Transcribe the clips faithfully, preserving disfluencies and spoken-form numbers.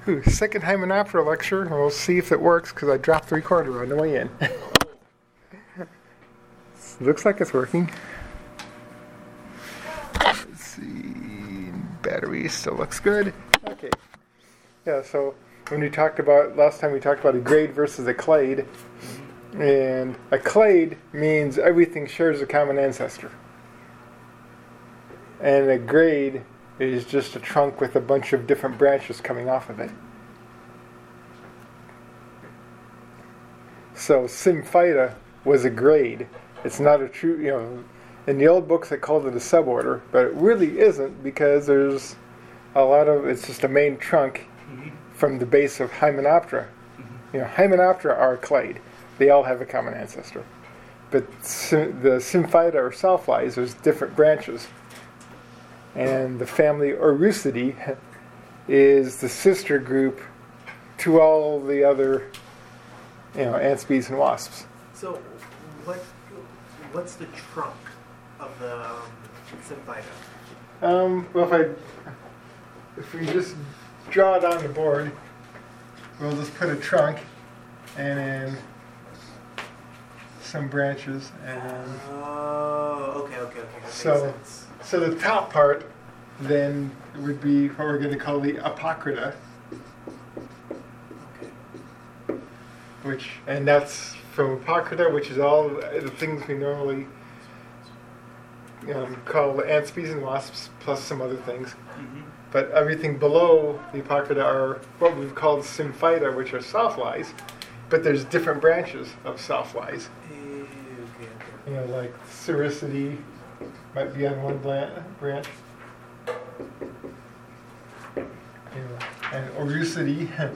Ooh, second Hymenoptera lecture. We'll see if it works because I dropped the recorder on the way in. Looks like it's working. Let's see. Battery still looks good. Okay. Yeah, so when we talked about, last time we talked about a grade versus a clade. And a clade means everything shares a common ancestor. And a grade is just a trunk with a bunch of different branches coming off of it. So Symphyta was a grade. It's not a true, you know, in the old books they called it a suborder, but it really isn't because there's a lot of, it's just a main trunk mm-hmm. from the base of Hymenoptera. Mm-hmm. You know, Hymenoptera are a clade. They all have a common ancestor. But the Symphyta or sawflies, there's different branches. And the family Orucidae is the sister group to all the other, you know, ants, bees, and wasps. So, what what's the trunk of the um, Symphyta? Um, well, if I if we just draw it on the board, we'll just put a trunk and then some branches and then. Oh, okay, okay, okay. That so. makes sense. So the top part then would be what we're going to call the Apocrita, okay. which and that's from Apocrita, which is all the things we normally um, call ants, bees, and wasps, plus some other things. Mm-hmm. But everything below the Apocrita are what we've called Symphyta, which are sawflies. But there's different branches of sawflies. Okay, okay. You know, like Cericidae. Might be on one branch. Yeah. And Orucidae.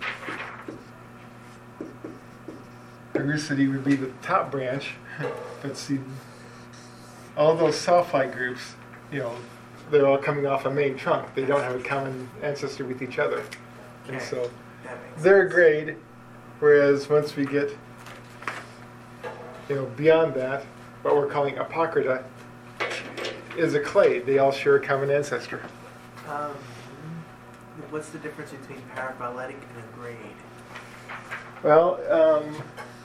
Orucidae would be the top branch. But see, all those sawfly groups, you know, they're all coming off a main trunk. They don't have a common ancestor with each other. Okay. And so That they're a sense. grade, whereas once we get, you know, beyond that, what we're calling Apocrita, is a clade. They all share a common ancestor. Um, what's the difference between paraphyletic and a grade? Well, um,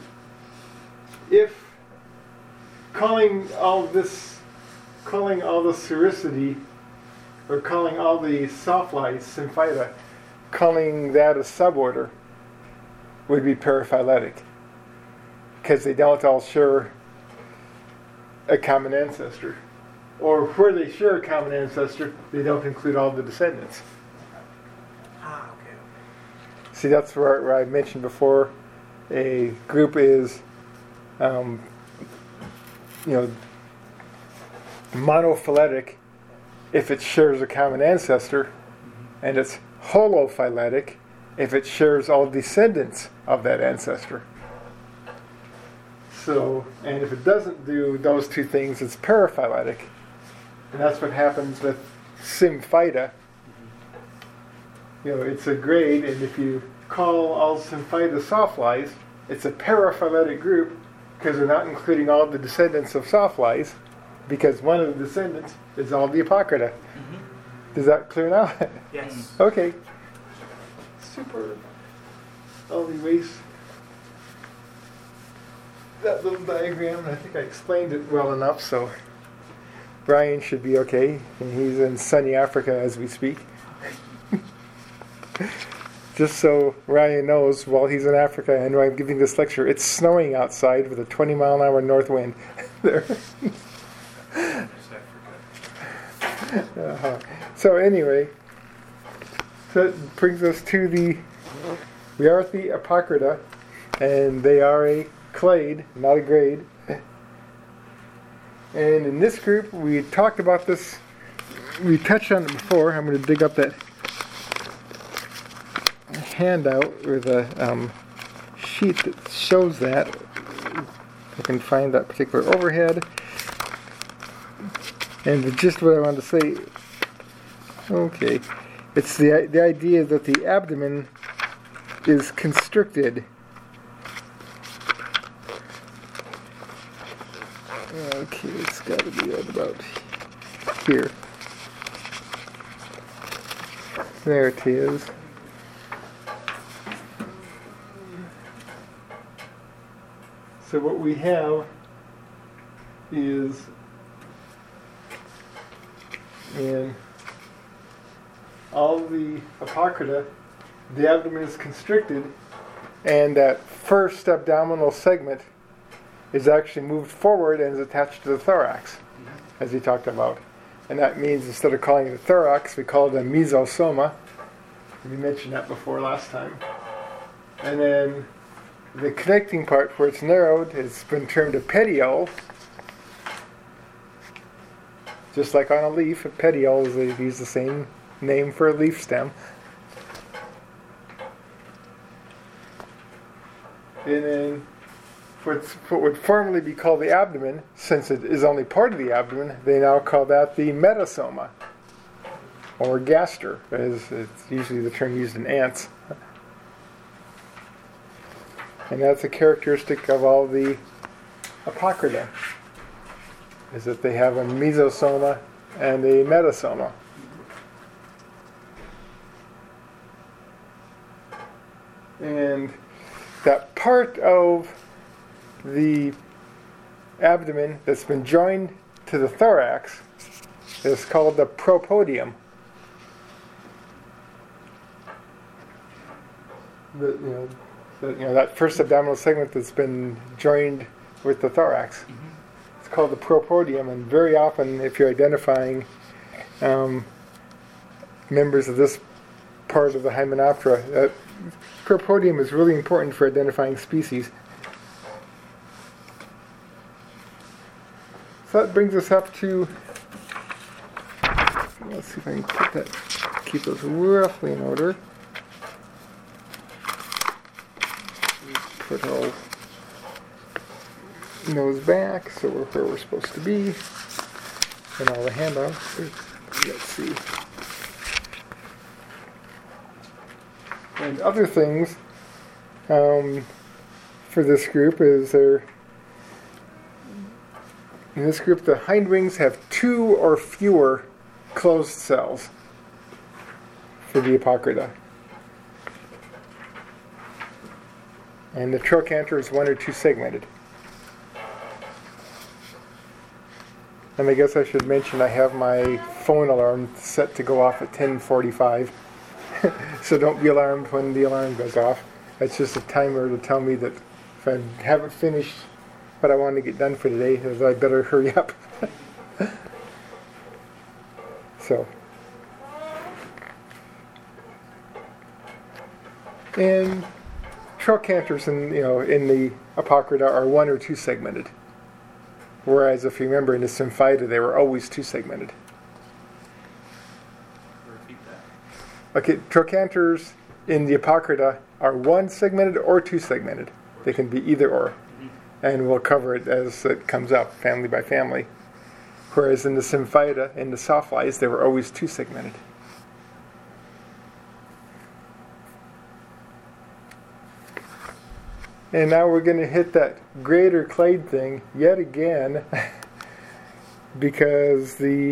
if calling all this, calling all the Cericidae, or calling all the sawflies Symphyta, calling that a suborder would be paraphyletic, because they don't all share a common ancestor. Or where they share a common ancestor, they don't include all the descendants. Ah, okay. See, that's where, where I mentioned before, a group is, um, you know, monophyletic if it shares a common ancestor, mm-hmm. and it's holophyletic if it shares all descendants of that ancestor. So, and if it doesn't do those two things, it's paraphyletic. And that's what happens with Symphyta. You know, it's a grade, and if you call all Symphyta sawflies, it's a paraphyletic group because they're not including all the descendants of sawflies, because one of the descendants is all the Apocrita. Mm-hmm. Is that clear now? Yes. Okay. Super. Anyways, that little diagram, I think I explained it well enough, so Brian should be okay, and he's in sunny Africa as we speak. Just so Ryan knows, while he's in Africa and I'm giving this lecture, it's snowing outside with a twenty mile an hour north wind. There. uh-huh. So anyway, so that brings us to the Rhiarthi Apocrita, and they are a clade, not a grade. And in this group, we talked about this, we touched on it before. I'm going to dig up that handout or the um, sheet that shows that. If I can find that particular overhead. And the gist of what I wanted to say, okay, it's the, the idea that the abdomen is constricted. Okay, it's got to be right about here. There it is. So what we have is in all the Apocrypha, the abdomen is constricted, and that first abdominal segment is actually moved forward and is attached to the thorax, mm-hmm. as he talked about. And that means instead of calling it a thorax, we call it a mesosoma. We mentioned that before last time. And then the connecting part where it's narrowed has been termed a petiole. Just like on a leaf, a petiole is they use the same name for a leaf stem. And then for what would formerly be called the abdomen, since it is only part of the abdomen, they now call that the metasoma, or gaster, as it's usually the term used in ants. And that's a characteristic of all the Apocrypha, is that they have a mesosoma and a metasoma. And that part of the abdomen that's been joined to the thorax is called the propodium. The, you know, the, you know, that first abdominal segment that's been joined with the thorax. Mm-hmm. It's called the propodium, and very often, if you're identifying um, members of this part of the Hymenoptera, uh, propodium is really important for identifying species. So that brings us up to, let's see if I can put that, keep those roughly in order. Put all nose back, so we're where we're supposed to be. And all the handouts. Let's see. And other things um, for this group is there. In this group, the hind wings have two or fewer closed cells for the Apocrypha. And the trochanter is one or two segmented. And I guess I should mention I have my phone alarm set to go off at ten forty-five. So don't be alarmed when the alarm goes off. It's just a timer to tell me that if I haven't finished what I want to get done for today, that I better hurry up. So. And trochanters in, you know, in the Apocrypha are one or two segmented. Whereas if you remember in the Symphyta, they were always two segmented. Repeat that. Okay, trochanters in the Apocrypha are one segmented or two segmented. They can be either or. And we'll cover it as it comes up, family by family. Whereas in the Symphyta, in the Sophiles, they were always two segmented. And now we're going to hit that greater clade thing yet again, because the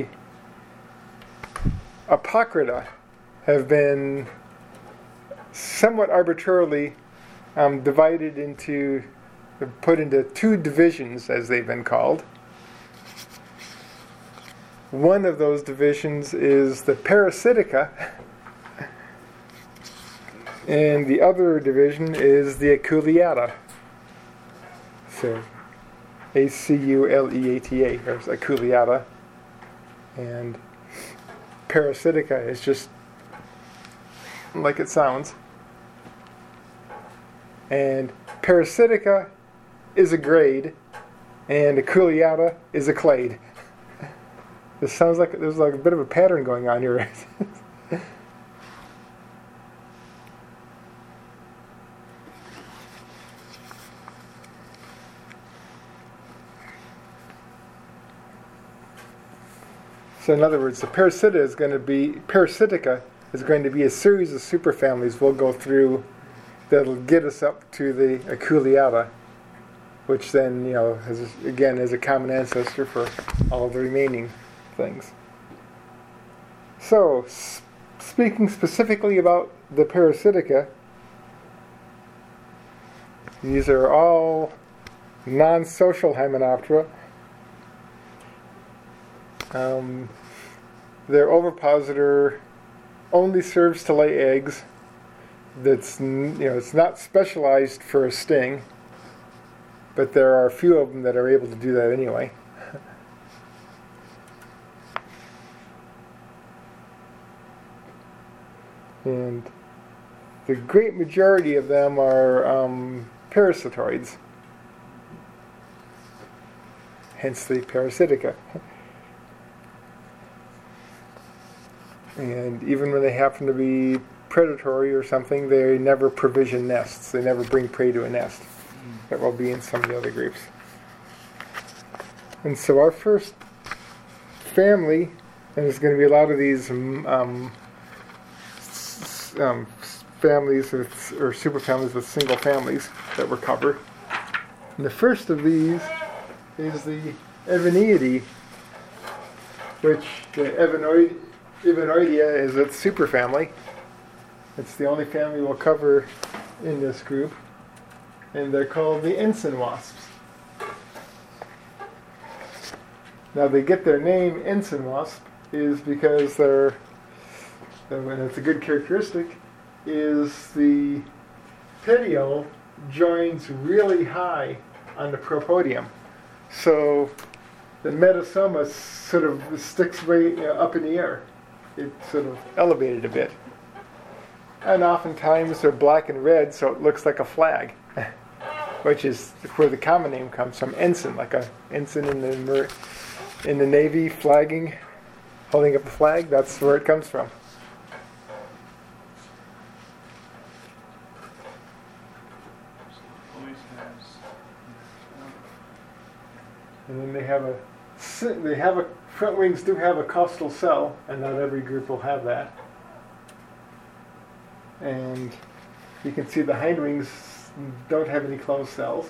Apocrypha have been somewhat arbitrarily um, divided into, put into two divisions, as they've been called. One of those divisions is the Parasitica, and the other division is the Aculeata. So, A C U L E A T A, or Aculeata. And Parasitica is just like it sounds. And Parasitica is a grade, and Aculeata is a clade. This sounds like there's like a bit of a pattern going on here. So in other words, the Parasita is going to be, Parasitica is going to be a series of superfamilies we'll go through that'll get us up to the Aculeata, which then, you know, has, again, is a common ancestor for all the remaining things. So, s- speaking specifically about the Parasitica, these are all non-social Hymenoptera. Um, their ovipositor only serves to lay eggs. That's, you know, it's not specialized for a sting, but there are a few of them that are able to do that anyway. And the great majority of them are um, parasitoids, hence the Parasitica. And even when they happen to be predatory or something, they never provision nests. They never bring prey to a nest. Mm. That will be in some of the other groups. And so our first family, and there's going to be a lot of these um, um, families with, or superfamilies with single families that were covered. And the first of these is the Eveneidae, which the Evenoid, Evenoidea is its superfamily. It's the only family we'll cover in this group, and they're called the ensign wasps. Now they get their name ensign wasp is because they're, and it's a good characteristic, is the petiole joins really high on the propodium. So the metasoma sort of sticks way, you know, up in the air. It's sort of elevated a bit. And oftentimes they're black and red, so it looks like a flag, which is where the common name comes from, ensign, like a ensign in the in the Navy flagging, holding up a flag. That's where it comes from. And then they have a they have a front wings do have a costal cell, and not every group will have that. And you can see the hind wings don't have any closed cells.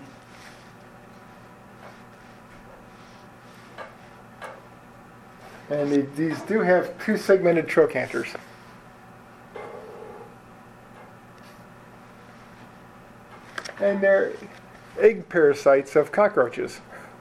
And they, these do have two segmented trochanters. And they're egg parasites of cockroaches.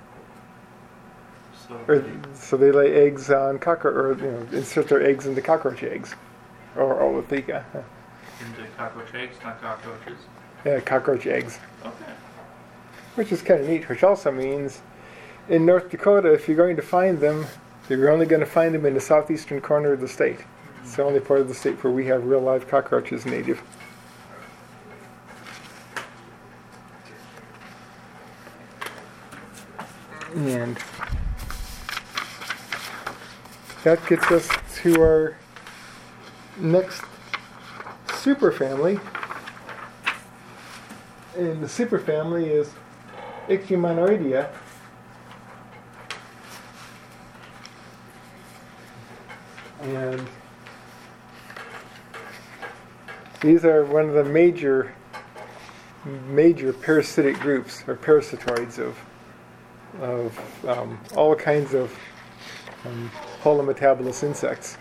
So, Or, so they lay eggs on cockroach, or you know, insert their eggs into cockroach eggs, or Oletheca. Into cockroach eggs, not cockroaches. Yeah, cockroach eggs. Okay. Which is kind of neat, which also means in North Dakota, if you're going to find them, you're only going to find them in the southeastern corner of the state. Mm-hmm. It's the only part of the state where we have real live cockroaches native. And that gets us to our next superfamily. And the superfamily is Ichthyomonoidea. And these are one of the major major parasitic groups, or parasitoids of of um, all kinds of um, holometabolous insects.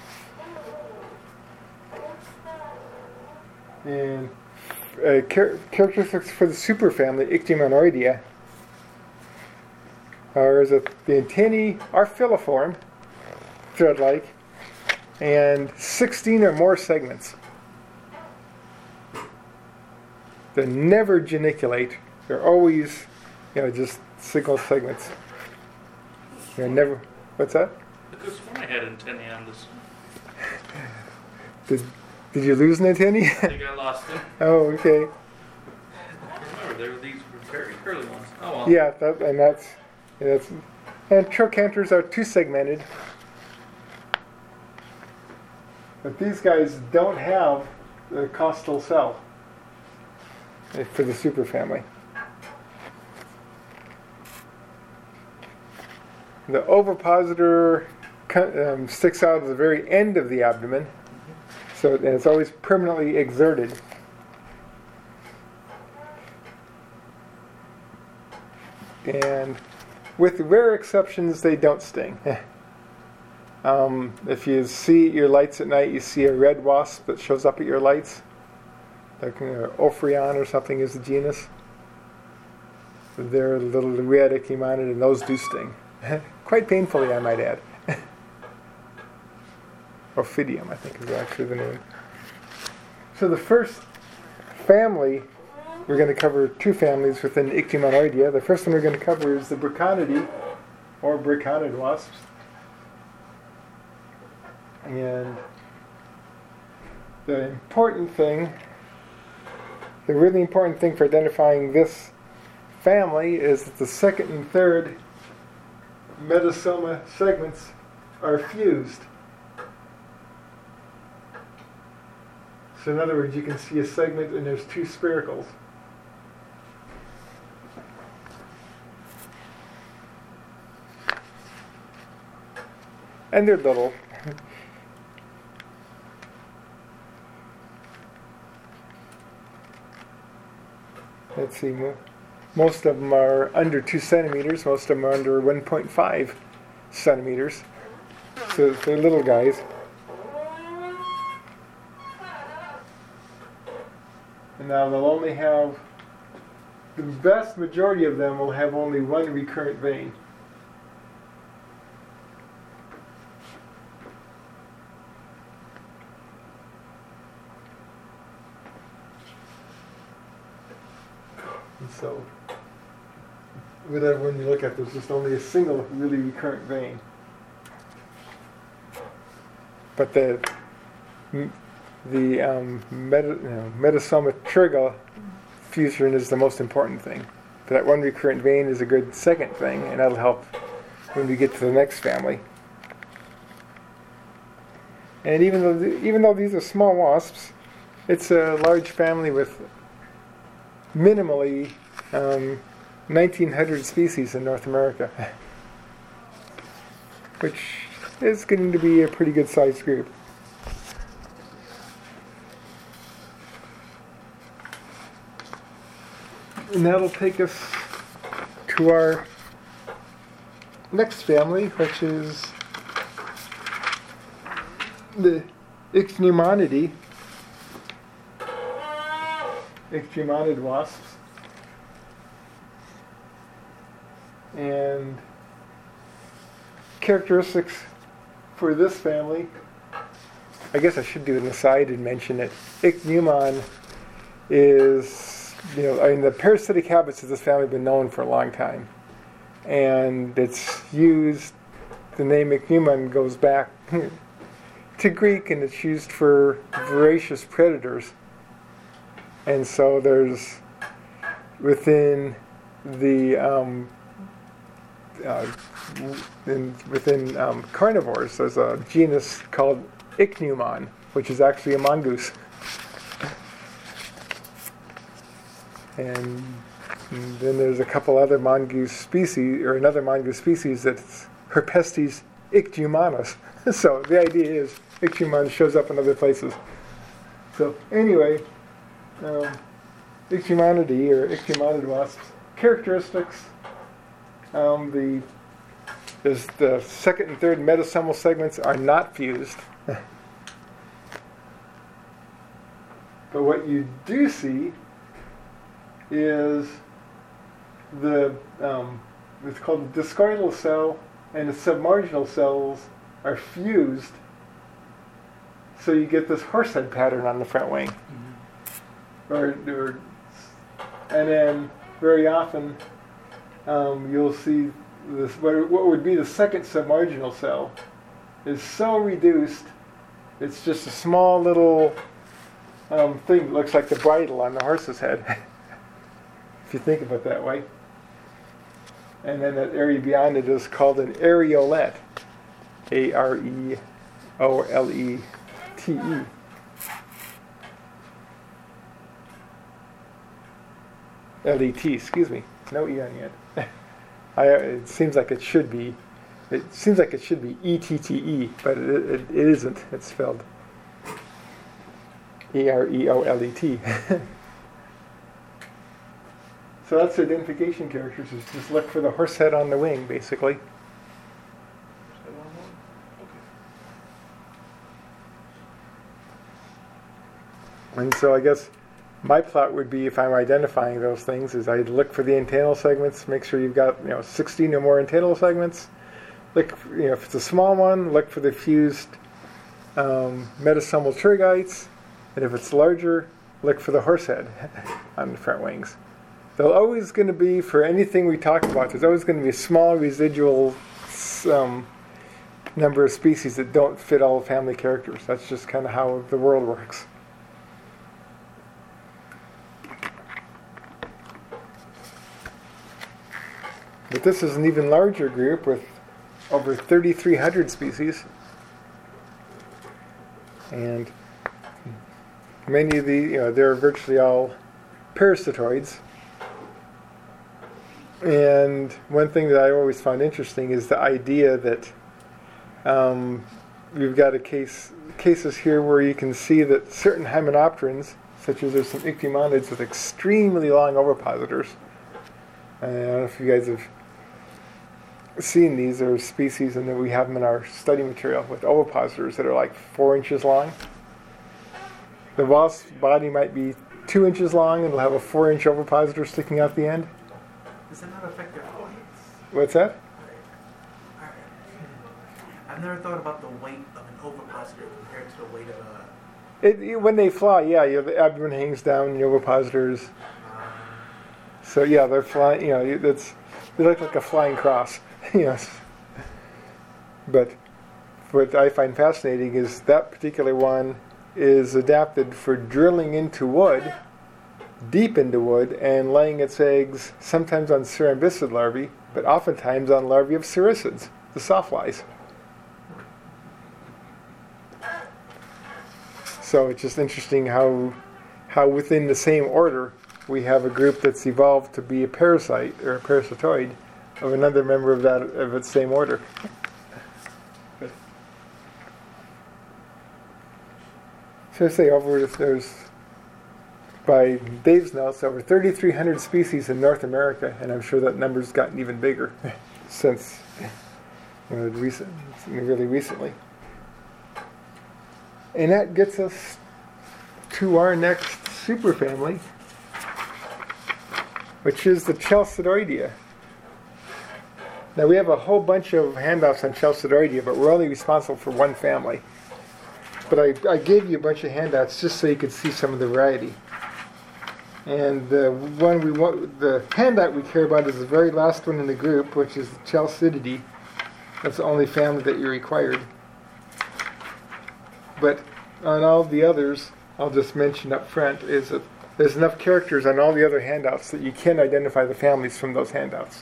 And uh, char- characteristics for the superfamily Ichthyomonoidea are that the antennae are filiform, thread-like, and sixteen or more segments. They never geniculate. They're always, you know, just single segments. They're never. What's that? I could have sworn I had antennae on this. Did Did you lose an antennae? I think I lost them. Oh, okay. Remember, there were these very curly ones. Oh well. Yeah, that, and that's yeah, that's. And trochanters are two-segmented. But these guys don't have the costal cell for the superfamily. The ovipositor um, sticks out at the very end of the abdomen, so and it's always permanently exerted. And with rare exceptions, they don't sting. Um, if you see your lights at night, you see a red wasp that shows up at your lights. Like, you know, Ophryon or something is the genus. they're little we had ichneumonid, and those do sting. Quite painfully, I might add. Ophidium, I think, is actually the name. So the first family, we're going to cover two families within Ichneumonidae. The first one we're going to cover is the Braconidae, or braconid wasps. And the important thing, the really important thing for identifying this family is that the second and third metasoma segments are fused. So in other words, you can see a segment and there's two spiracles. And they're little. Let's see, most of them are under two centimeters, most of them are under one point five centimeters. So they're little guys. And now they'll only have, the vast majority of them will have only one recurrent vein. And so, whatever, when you look at, there's just only a single really recurrent vein. But the the um, meta, you know, metasoma triga fusion is the most important thing. That one recurrent vein is a good second thing, and that'll help when we get to the next family. And even though the, even though these are small wasps, it's a large family with minimally um, nineteen hundred species in North America, which is getting to be a pretty good sized group. And that'll take us to our next family, which is the Ichneumonidae, Ichthyomonid wasps. And characteristics for this family, I guess I should do an aside and mention it. Ichneumon is, you know, I mean, the parasitic habits of this family have been known for a long time. And it's used, the name Ichneumon goes back to Greek, and it's used for voracious predators. And so there's, within the, um, uh, in, within um, carnivores, there's a genus called Ichneumon, which is actually a mongoose. And then there's a couple other mongoose species, or another mongoose species that's Herpestes ichthyomonus. So the idea is Ichneumon shows up in other places. So anyway, um, Ichneumonidae, or Ichthyomonid wasps, characteristics. Um, the there's the second and third metasomal segments are not fused. But what you do see is the um, it's called the discoidal cell and the submarginal cells are fused, so you get this horsehead pattern on the front wing. Mm-hmm. Or, or, and then very often um, you'll see this. What, what would be the second submarginal cell is so reduced, it's just a small little um, thing that looks like the bridle on the horse's head. If you think of it that way. And then that area beyond it is called an areolete. A R E O L E T E. L E T, excuse me. No E on yet. I, it seems like it should be. It seems like it should be E T T E, but it, it, it isn't. It's spelled E R E O L E T. So that's the identification characters, is just look for the horse head on the wing, basically. And so I guess my plot would be, if I'm identifying those things, is I'd look for the antennal segments, make sure you've got, you know, sixteen or more antennal segments. Look, for, you know, if it's a small one, look for the fused um, metasomal tergites, and if it's larger, look for the horsehead on the front wings. There's always going to be, for anything we talk about, there's always going to be a small residual um, number of species that don't fit all family characters. That's just kind of how the world works. But this is an even larger group with over thirty-three hundred species. And many of the, you know, they're virtually all parasitoids. And one thing that I always found interesting is the idea that um, we've got a case cases here where you can see that certain hymenopterans, such as there's some icthyomonids with extremely long ovipositors. I don't know if you guys have seen these. There are species, and then we have them in our study material with ovipositors that are like four inches long. The wasp's body might be two inches long, and it'll have a four-inch ovipositor sticking out the end. Does that not affect their weights? What's that? I've never thought about the weight of an ovipositor compared to the weight of a... It, it, when they fly, yeah, you know, the abdomen hangs down, the ovipositors. Um, So yeah, they're flying. You know, that's they look like a flying cross. Yes. But what I find fascinating is that particular one is adapted for drilling into wood, deep into wood, and laying its eggs sometimes on cerambycid larvae, but oftentimes on larvae of cericids, the sawflies. So it's just interesting how how within the same order we have a group that's evolved to be a parasite or a parasitoid of another member of that of its same order. So I say over there's by Dave's notes over thirty-three hundred species in North America, and I'm sure that number's gotten even bigger since you know recent really recently. And that gets us to our next superfamily, which is the Chalcidoidea. Now we have a whole bunch of handouts on Chalcidoidea, but we're only responsible for one family. But I, I gave you a bunch of handouts just so you could see some of the variety. And the one we want, the handout we care about is the very last one in the group, which is Chalcididae. That's the only family that you're required. But on all the others, I'll just mention up front, is that there's enough characters on all the other handouts that you can identify the families from those handouts.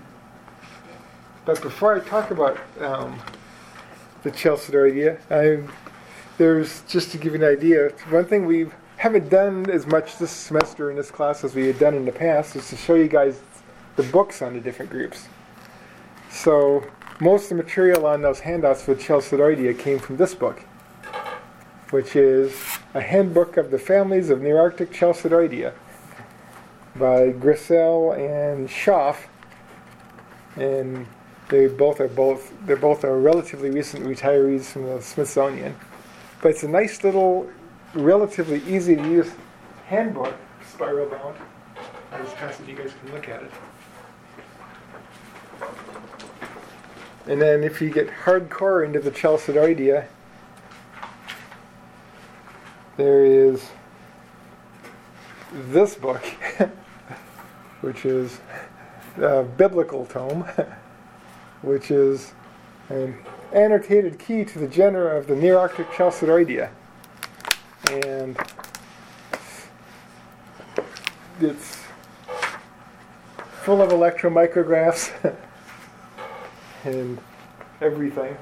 But before I talk about um, the Chalcidoidea, I, there's, just to give you an idea, one thing we haven't done as much this semester in this class as we had done in the past is to show you guys the books on the different groups. So most of the material on those handouts for Chalcidoidea came from this book, which is a handbook of the families of Nearctic Chalcidoidea by Grissel and Schaff, and they both are both they're both are relatively recent retirees from the Smithsonian. But it's a nice little, relatively easy to use handbook, spiral bound. I'll just pass it so you guys can look at it. And then if you get hardcore into the Chalcidoidea, there is this book, which is a biblical tome, which is an annotated key to the genera of the Nearctic Chalcidoidea. And it's full of electromicrographs and everything.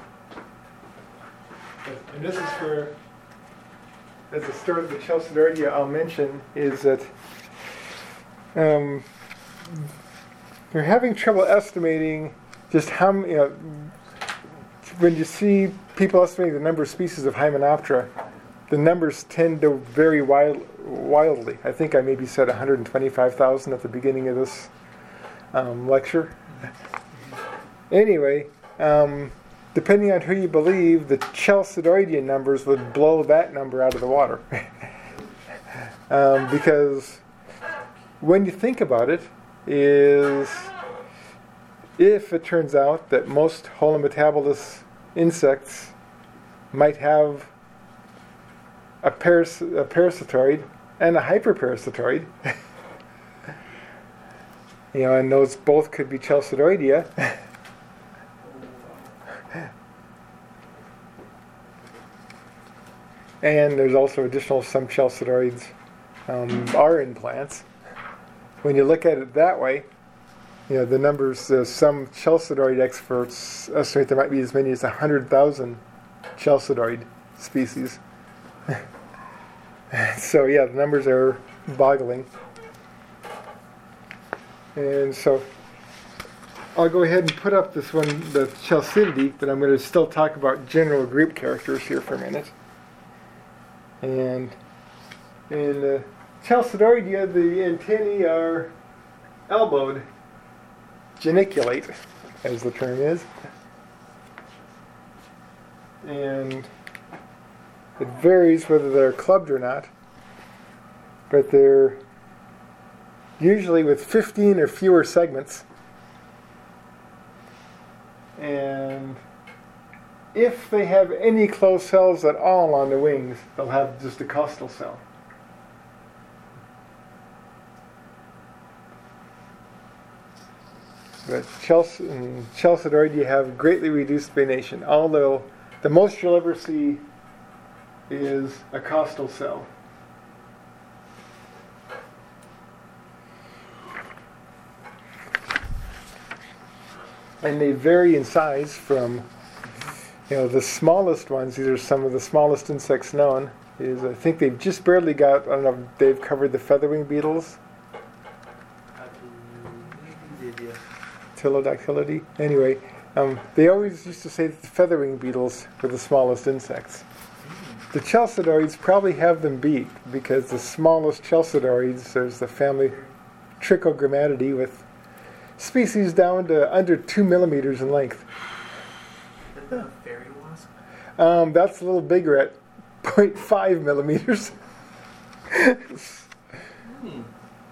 And this is for, as a start of the Chalcidoidea I'll mention, is that um, they're having trouble estimating just how, you know, when you see people estimating the number of species of Hymenoptera, the numbers tend to vary wild, wildly. I think I maybe said one hundred twenty-five thousand at the beginning of this um, lecture. Anyway, um, depending on who you believe, the Chalcidoidea numbers would blow that number out of the water. um, because when you think about it, is if it turns out that most holometabolous insects might have a, paras- a parasitoid and a hyperparasitoid, you know, and those both could be Chalcidoidea. And there's also additional some chalcidoids um, are in plants. When you look at it that way, you know, the numbers, uh, some chalcidoid experts estimate there might be as many as one hundred thousand chalcidoid species. So yeah, the numbers are boggling. And so I'll go ahead and put up this one, the Chalcidity, but I'm going to still talk about general group characters here for a minute. And in uh, Chalcidoidea, the antennae are elbowed, geniculate, as the term is. And it varies whether they're clubbed or not, but they're usually with fifteen or fewer segments. And if they have any closed cells at all on the wings, they'll have just a costal cell. But Chalc- Chalcidoidea have greatly reduced venation, although the most you'll ever see is a costal cell. And they vary in size from, you know, the smallest ones. These are some of the smallest insects known. Is I think they've just barely got, I don't know if they've covered the featherwing beetles. Ptilodactylidae. Anyway, um, they always used to say that the featherwing beetles were the smallest insects. The chalcidoids probably have them beat, because the smallest chalcidoids, there's the family Trichogrammatidae with species down to under two millimeters in length. The fairy wasp? Um, that's a little bigger at zero point five millimeters. Hmm.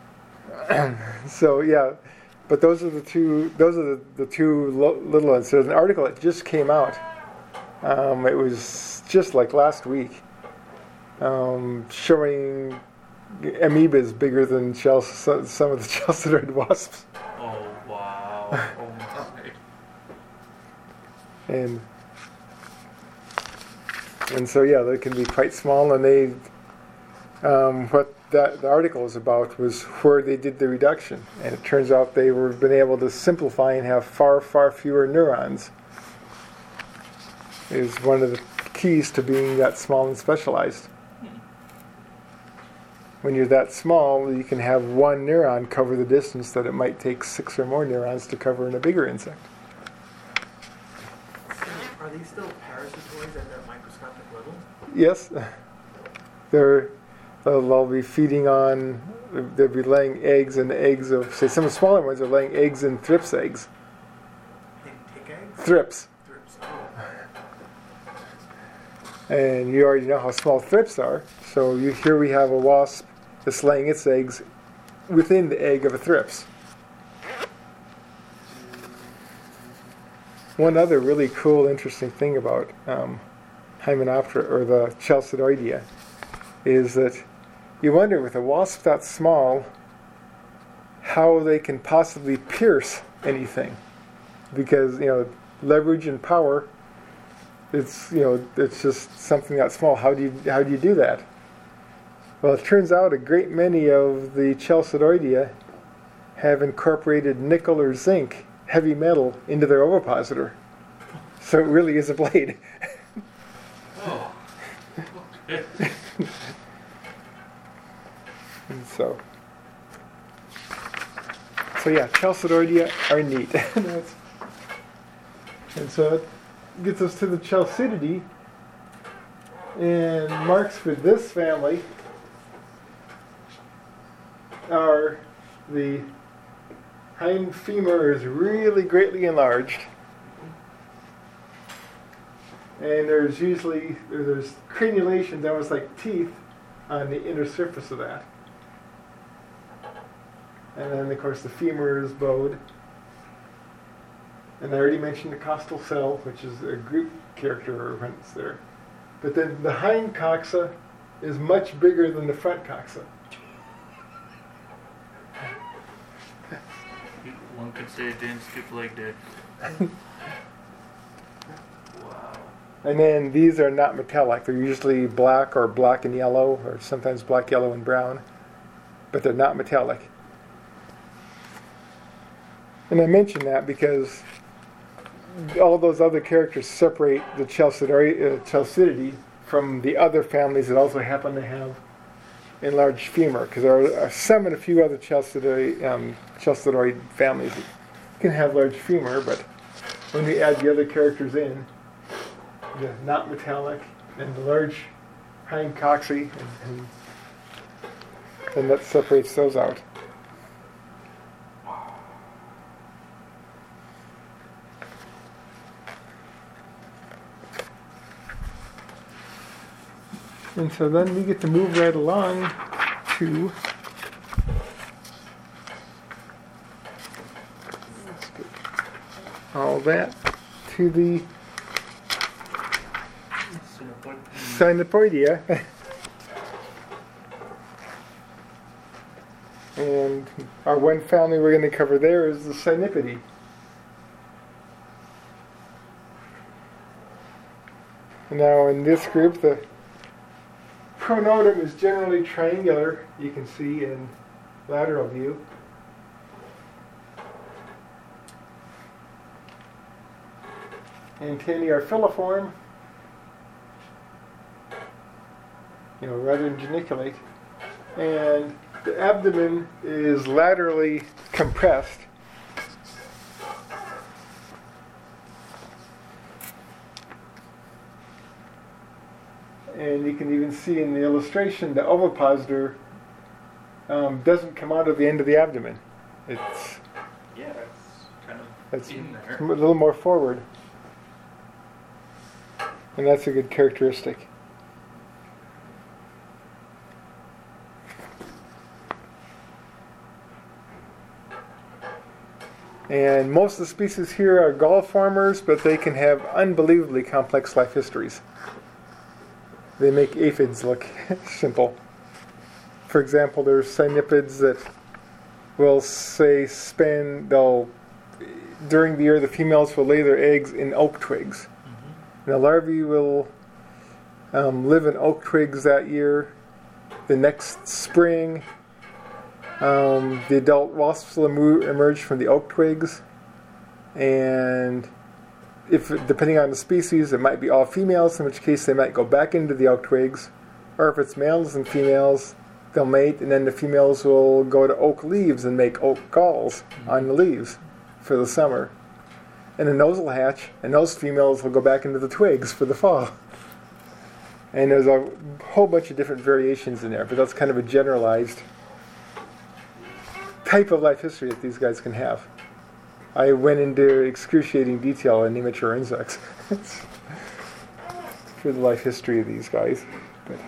So yeah, but those are the two. Those are the, the two lo- little ones. There's an article that just came out. Um, it was just like last week, um, showing amoebas bigger than chal- some of the chalcidoid wasps. Oh, wow. Oh, my. And and so yeah, they can be quite small. And they, um, what that the article is about was where they did the reduction, and it turns out they were been able to simplify and have far far fewer neurons. Is one of the keys to being that small and specialized. When you're that small, you can have one neuron cover the distance that it might take six or more neurons to cover in a bigger insect. Are these still parasitoids at that microscopic level? Yes, they're they'll, they'll be feeding on. They'll be laying eggs, and eggs of, say, some of the smaller ones are laying eggs in thrips eggs. They take eggs? Thrips. Thrips. Oh. And you already know how small thrips are. So you, here we have a wasp that's laying its eggs within the egg of a thrips. One other really cool, interesting thing about um, Hymenoptera, or the Chalcidoidea, is that you wonder, with a wasp that small, how they can possibly pierce anything. Because, you know, leverage and power, it's, you know, it's just something that small. How do you how do you do that? Well, it turns out a great many of the Chalcidoidea have incorporated nickel or zinc, heavy metal, into their ovipositor. So it really is a blade. Oh. Okay. And so, so yeah, Chalcidoidea are neat. That's, and so it gets us to the Chalcididae, and marks for this family are the hind femur is really greatly enlarged, and there's usually there's crenulations, almost like teeth, on the inner surface of that. And then, of course, the femur is bowed. And I already mentioned the costal cell, which is a Greek character reference there. But then the hind coxa is much bigger than the front coxa. One could say it didn't skip leg day. Wow. And then these are not metallic. They're usually black or black and yellow, or sometimes black, yellow, and brown. But they're not metallic. And I mention that because all those other characters separate the Chalcididae, uh, Chalcididae from the other families that also happen to have enlarged femur, because there are some and a few other Chalcididae, um, Chalcidoid families that can have large femur, but when we add the other characters in, the not metallic and the large hind coxae, and, and then that separates those out. And so then we get to move right along to all that to the Cynopoidea. And our one family we're going to cover there is the Cynipidae. Now in this group, the pronotum is generally triangular, you can see in lateral view. Antennae are filiform, you know, rather than geniculate. And the abdomen is laterally compressed. And you can even see in the illustration the ovipositor um, doesn't come out of the end of the abdomen. It's Yeah, it's kind of it's in there. a little more forward. And that's a good characteristic. And most of the species here are galliformers, but they can have unbelievably complex life histories. They make aphids look simple. For example, there's cynipids that will say spend, they'll, during the year the females will lay their eggs in oak twigs. Mm-hmm. And the larvae will um, live in oak twigs that year. The next spring, um, the adult wasps will emo- emerge from the oak twigs. And if depending on the species, it might be all females, in which case they might go back into the oak twigs. Or if it's males and females, they'll mate, and then the females will go to oak leaves and make oak galls on the leaves for the summer. And then those will hatch, and those females will go back into the twigs for the fall. And there's a whole bunch of different variations in there, but that's kind of a generalized type of life history that these guys can have. I went into excruciating detail in immature insects for the life history of these guys. But,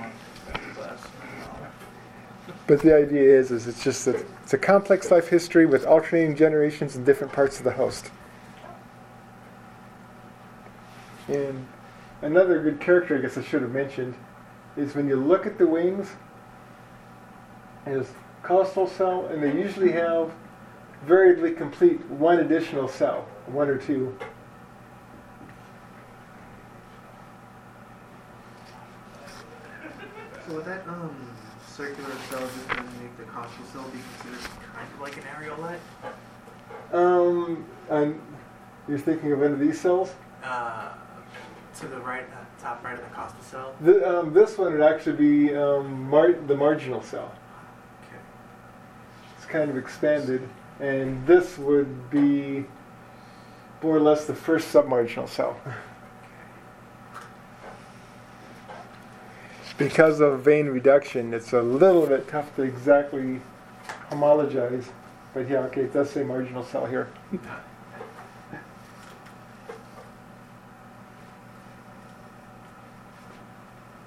but the idea is, is it's just that it's a complex life history with alternating generations in different parts of the host. And another good character, I guess I should have mentioned, is when you look at the wings, there's costal cell, and they usually have variably complete one additional cell, one or two. So would that um, circular cell just going to make the costal cell be considered kind of like an areolite? Um, and you're thinking of one of these cells? Uh, to the right, uh, top right of the costal cell? The, um, this one would actually be um, mar- the marginal cell. Okay. It's kind of expanded. And this would be more or less the first submarginal cell. Because of vein reduction, it's a little bit tough to exactly homologize. But yeah, okay, it does say marginal cell here.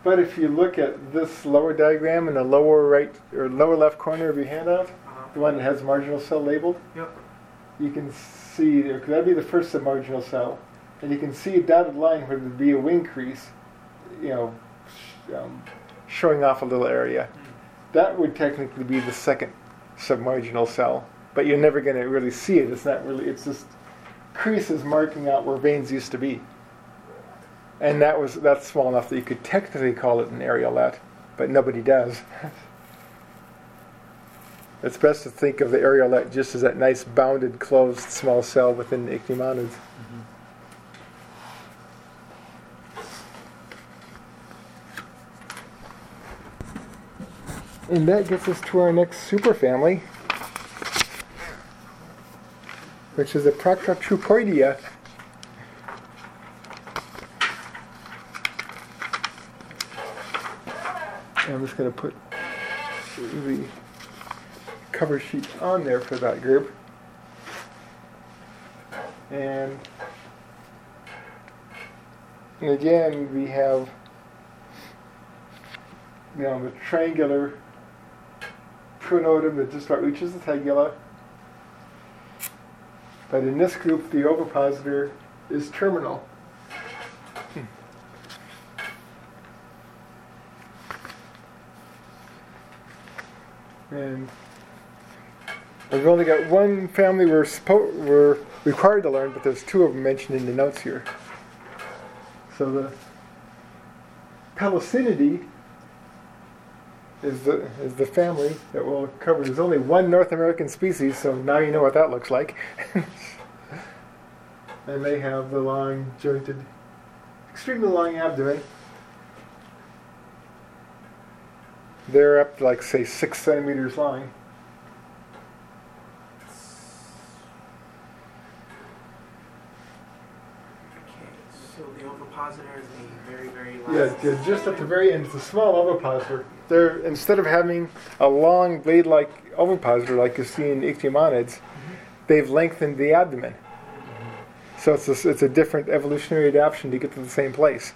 But if you look at this lower diagram in the lower right or lower left corner of your handout, Uh-huh. the one that has marginal cell labeled, Yep. you can see, there, that'd be the first submarginal cell, and you can see a dotted line where there'd be a wing crease, you know, sh- um, showing off a little area. That would technically be the second submarginal cell, but you're never going to really see it. It's not really, it's just creases marking out where veins used to be. And that was that's small enough that you could technically call it an areolate, but nobody does. It's best to think of the areolate just as that nice bounded, closed, small cell within the ichthyomonids. And that gets us to our next superfamily, which is the Proctotrupoidea. And I'm just going to put the cover sheet on there for that group. And, and again, we have, you know, the triangular pronotum that just about reaches the tegula. But in this group, the ovipositor is terminal. And we've only got one family we're, spo- we're required to learn, but there's two of them mentioned in the notes here. So the Pelicinidae is the is the family that we'll cover. There's only one North American species, so now you know what that looks like. And they have the long, jointed, extremely long abdomen. They're up to, like, say, six centimeters long. Okay, so the ovipositor is the very, very Yeah, last. ju- just at the very end, it's a small ovipositor. They're, instead of having a long blade-like ovipositor like you see in ichthyomonids, mm-hmm. they've lengthened the abdomen. Mm-hmm. So it's a, it's a different evolutionary adaptation to get to the same place.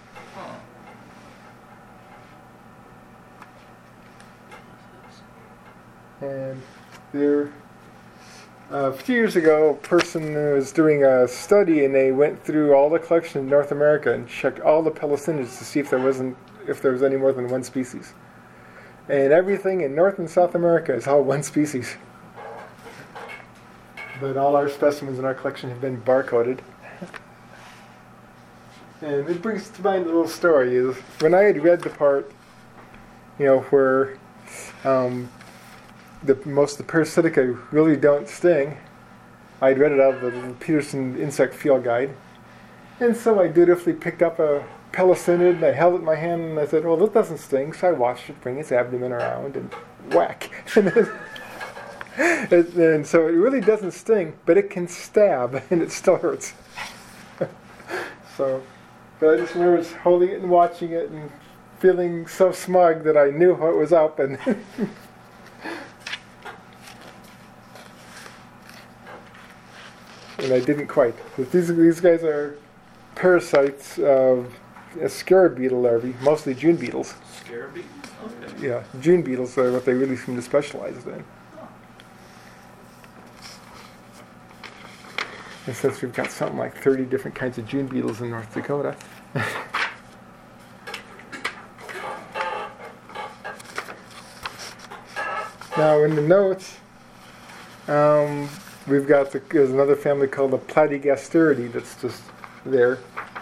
And there, uh, a few years ago, a person was doing a study, and they went through all the collection in North America and checked all the Pelicinids to see if there wasn't, if there was any more than one species. And everything in North and South America is all one species. But all our specimens in our collection have been barcoded. And it brings to mind a little story. Is when I had read the part, you know, where um, the most of the parasitica really don't sting, I'd read it out of the little Peterson Insect Field Guide. And so I dutifully picked up a pelicinid, and I held it in my hand, and I said, well, this doesn't sting. So I watched it bring its abdomen around, and whack. and, and so it really doesn't sting, but it can stab, and it still hurts. So, but I just remember holding it and watching it and feeling so smug that I knew what was up. And and I didn't quite. But these these guys are parasites of a scarab beetle larvae, mostly June beetles. Scarab beetles? Okay. Yeah, June beetles are what they really seem to specialize in. And since we've got something like thirty different kinds of June beetles in North Dakota. Now in the notes, um, we've got the, there's another family called the Platygasteridae that's just there.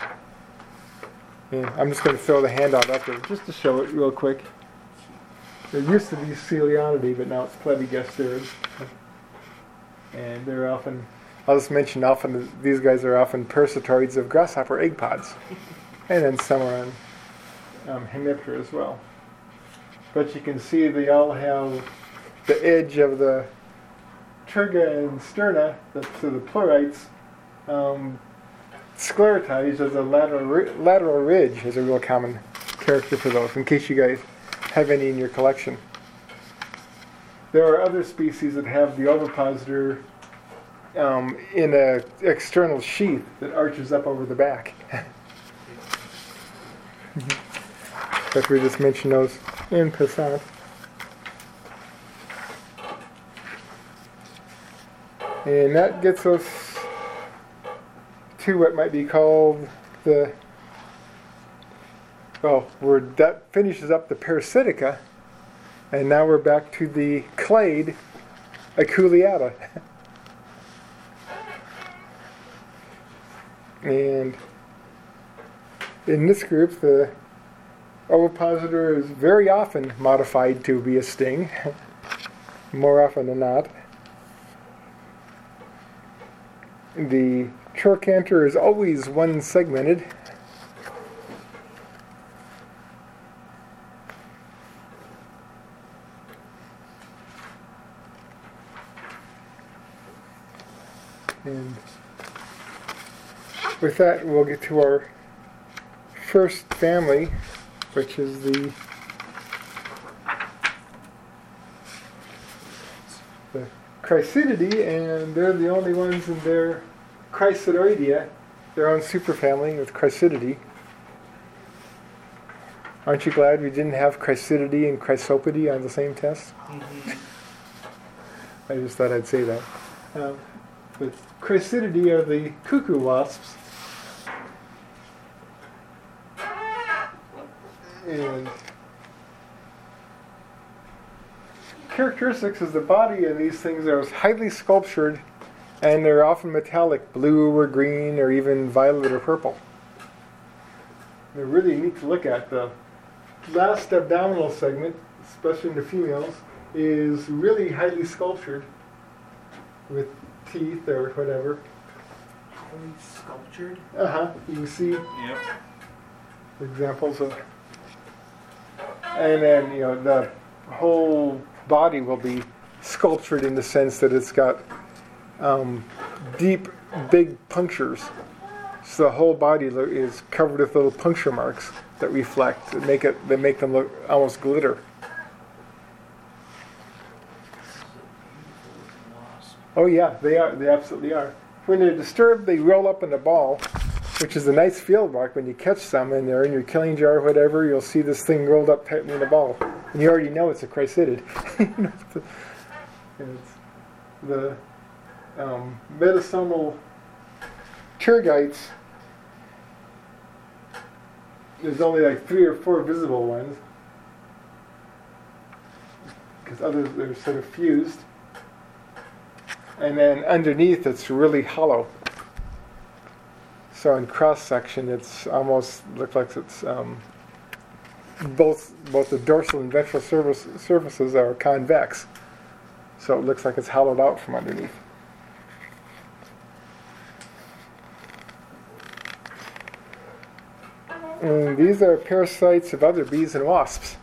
And I'm just going to throw the handout up there just to show it real quick. There used to be Celionidae, but now it's Platygasteridae. And they're often, I'll just mention often, these guys are often parasitoids of grasshopper egg pods. And then some are on um, Hemiptera as well. But you can see they all have the edge of the terga and sterna, the, so the pleurites, um, sclerotized as a lateral, ri- lateral ridge is a real common character for those, in case you guys have any in your collection. There are other species that have the ovipositor um, in an external sheath that arches up over the back. But we just mention those in passant. And that gets us to what might be called the, well, we're, that finishes up the Parasitica, and now we're back to the clade Aculeata. And in this group, the ovipositor is very often modified to be a sting, more often than not. The trochanter is always one-segmented. And with that, we'll get to our first family, which is the the Chrysididae, and they're the only ones in their Chrysoidea, their own superfamily with Chrysididae. Aren't you glad we didn't have Chrysididae and Chrysopidae on the same test? Mm-hmm. I just thought I'd say that. Um, but Chrysididae are the cuckoo wasps. And characteristics is the body of these things are highly sculptured, and they're often metallic, blue or green or even violet or purple. They're really neat to look at. The last abdominal segment, especially in the females, is really highly sculptured with teeth or whatever. Highly sculptured? Uh-huh. You can see Yep. examples of, and then, you know, the whole body will be sculptured in the sense that it's got um, deep, big punctures. So the whole body lo- is covered with little puncture marks that reflect, that make it, that make them look almost glitter. Oh yeah, they are. They absolutely are. When they're disturbed, they roll up in a ball, which is a nice field mark. When you catch some and they're in your killing jar or whatever, you'll see this thing rolled up tightly in a ball. And you already know it's a chrysidid. It's the um, metasomal tergites, there's only like three or four visible ones, because others are sort of fused. And then underneath it's really hollow. So in cross section, it's almost looks like it's um, both both the dorsal and ventral surface, surfaces are convex. So it looks like it's hollowed out from underneath. And these are parasites of other bees and wasps.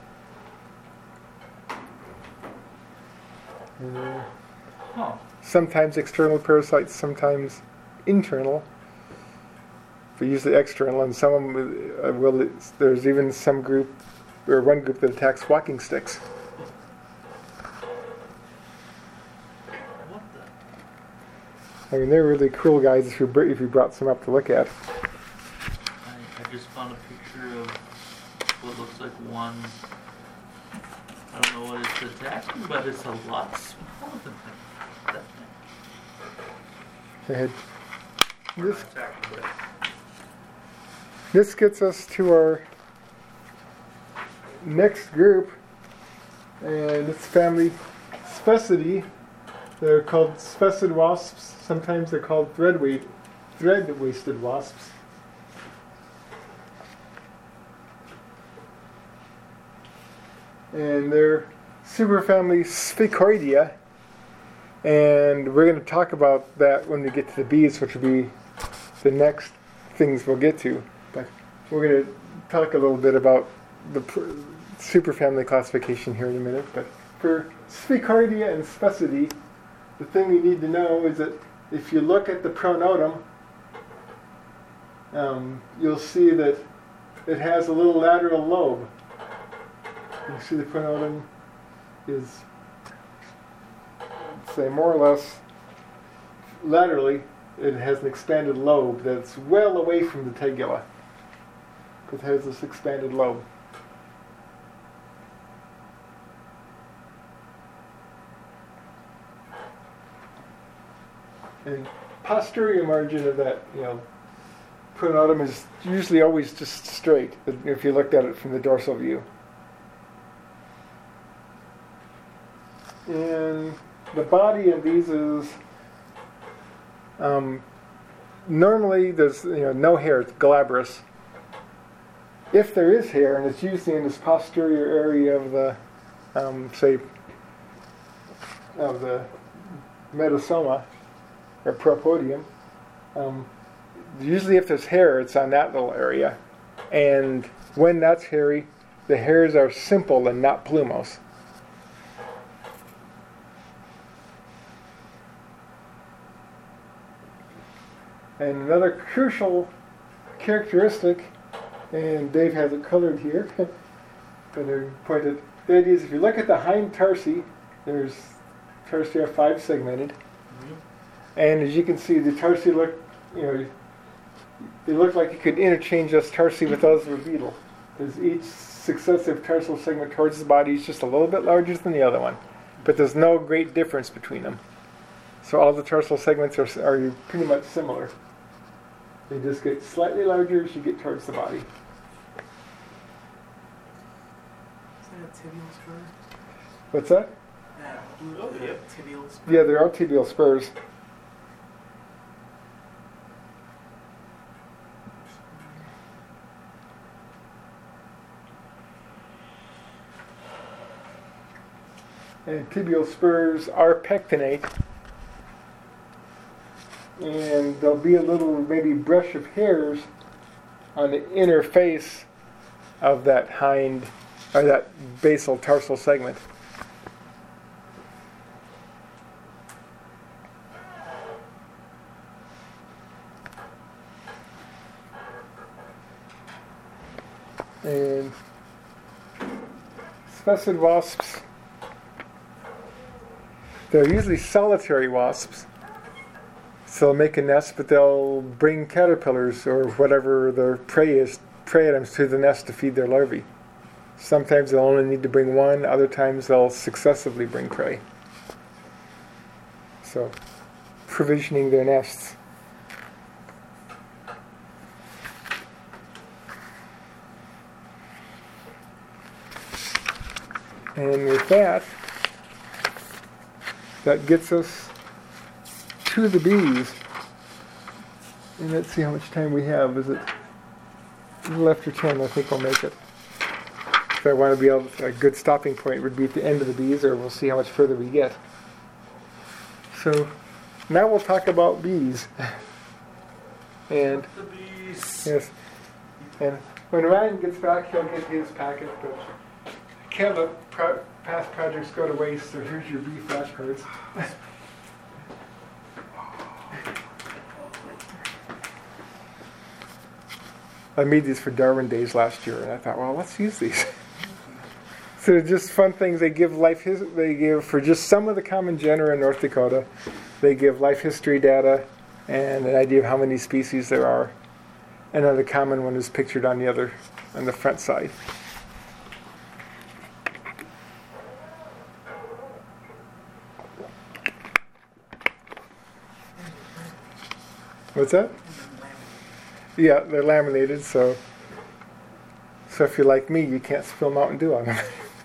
And Huh. sometimes external parasites, sometimes internal. But usually external, and some of them uh, will. There's even some group, or one group that attacks walking sticks. What the? I mean, they're really cool guys if you br- if you brought some up to look at. I, I just found a picture of what looks like one. I don't know what it's attacking, but it's a lot smaller than that thing. They had this. Attacking it. This gets us to our next group, and it's family Specidae. They're called specid wasps. Sometimes they're called thread-weight, thread-waisted wasps. And they're superfamily Sphicoidea, and we're going to talk about that when we get to the bees, which will be the next things we'll get to. But we're going to talk a little bit about the pr- superfamily classification here in a minute. But for Sphicoidea and Specidae, the thing you need to know is that if you look at the pronotum, um, you'll see that it has a little lateral lobe. You see the pronotum is, say, more or less laterally, it has an expanded lobe that's well away from the tegula. It has this expanded lobe. And posterior margin of that, you know, pronotum is usually always just straight if you looked at it from the dorsal view. And the body of these is um, normally there's you know no hair, it's glabrous. If there is hair, and it's usually in this posterior area of the, um, say, of the metastoma or propodium, um, usually if there's hair, it's on that little area. And when that's hairy, the hairs are simple and not plumose. And another crucial characteristic, and Dave has it colored here, but I pointed, the idea is if you look at the hind tarsi, there's tarsi are five segmented, mm-hmm. and as you can see, the tarsi look, you know, they look like you could interchange those tarsi with those of a beetle. There's each successive tarsal segment towards the body is just a little bit larger than the other one, but there's no great difference between them. So all the tarsal segments are, are pretty much similar. They just get slightly larger as you get towards the body. Is that a tibial spur? What's that? Yeah, blue, Oh, uh, yeah. tibial spur. Yeah, there are tibial spurs. And tibial spurs are pectinate. And there'll be a little maybe brush of hairs on the inner face of that hind, or that basal tarsal segment. And specid wasps, they're usually solitary wasps. So they'll make a nest, but they'll bring caterpillars or whatever their prey is, prey items to the nest to feed their larvae. Sometimes they'll only need to bring one, other times they'll successively bring prey. So, provisioning their nests. And with that, that gets us to the bees. And let's see how much time we have. Is it a little after ten? I think we'll make it. If I want to be able to, a good stopping point would be at the end of the bees, or we'll see how much further we get. So now we'll talk about bees. And The bees. yes, and when Ryan gets back, he'll get his packet. But I can't let pro- past projects go to waste. So here's your bee flashcards. I made these for Darwin Days last year, and I thought, well, let's use these. So they're just fun things. They give life. His- they give for just some of the common genera in North Dakota. They give life history data and an idea of how many species there are. And then the common one is pictured on the other, on the front side. What's that? Yeah, they're laminated, so so if you're like me, you can't spill Mountain Dew on them.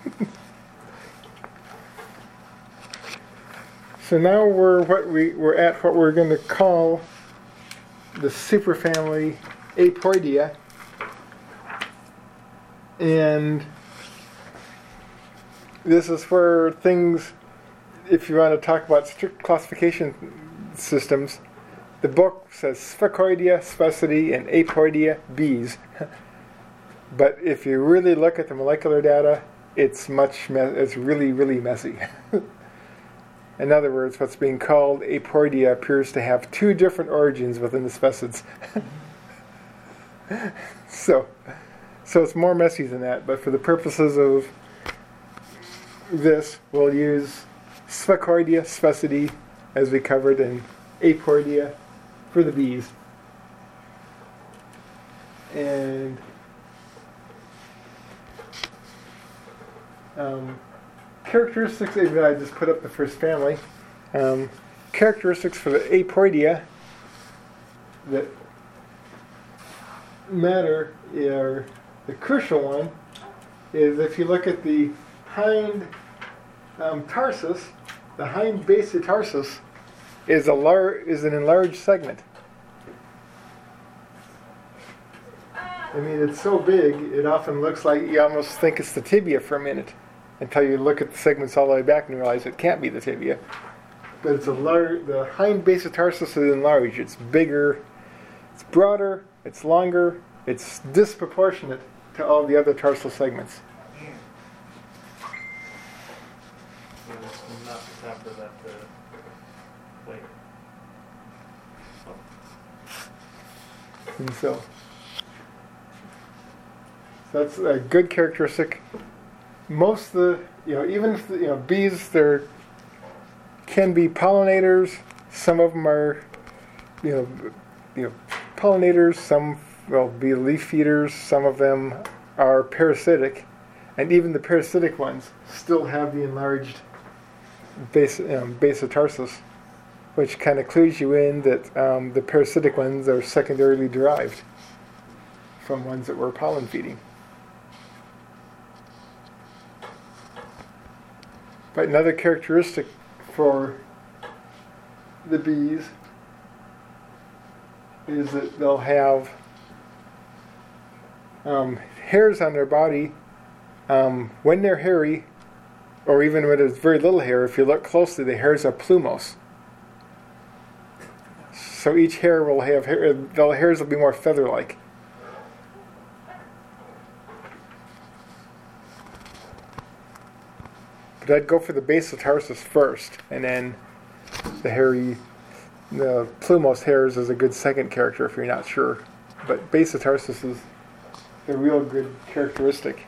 So now we're what we we're at what we're going to call the superfamily Apoidea, and this is where things, if you want to talk about strict classification systems, the book says Sphacoidea, Specidae, and Apoidea, bees. But if you really look at the molecular data, it's much me- it's really, really messy. In other words, what's being called Apoidea appears to have two different origins within the specids. so, so it's more messy than that. But for the purposes of this, we'll use Sphacoidea, Specidae, as we covered, and Apoidea for the bees. And um, characteristics, even I just put up the first family. Um, characteristics for the apoidea that matter are, the crucial one is if you look at the hind um, tarsus, the hind base of tarsus is a lar- is an enlarged segment. I mean, it's so big, it often looks like you almost think it's the tibia for a minute until you look at the segments all the way back and realize it can't be the tibia. But it's a lar- the hind base of tarsus is enlarged. It's bigger, it's broader, it's longer, it's disproportionate to all the other tarsal segments. Yeah. Yeah, it's not the time for that to wait. And so, so that's a good characteristic. Most of the, you know, even if the, you know, bees, there can be pollinators. Some of them are, you know, you know, pollinators. Some will be leaf feeders. Some of them are parasitic, and even the parasitic ones still have the enlarged base, um, base of tarsus, which kind of clues you in that um, the parasitic ones are secondarily derived from ones that were pollen feeding. But another characteristic for the bees is that they'll have um, hairs on their body um, when they're hairy, or even when there's very little hair. If you look closely, the hairs are plumose. So each hair will have hair, the hairs will be more feather-like. But I'd go for the base of tarsus first, and then the hairy, the plumose hairs is a good second character if you're not sure. But base of tarsus is a real good characteristic.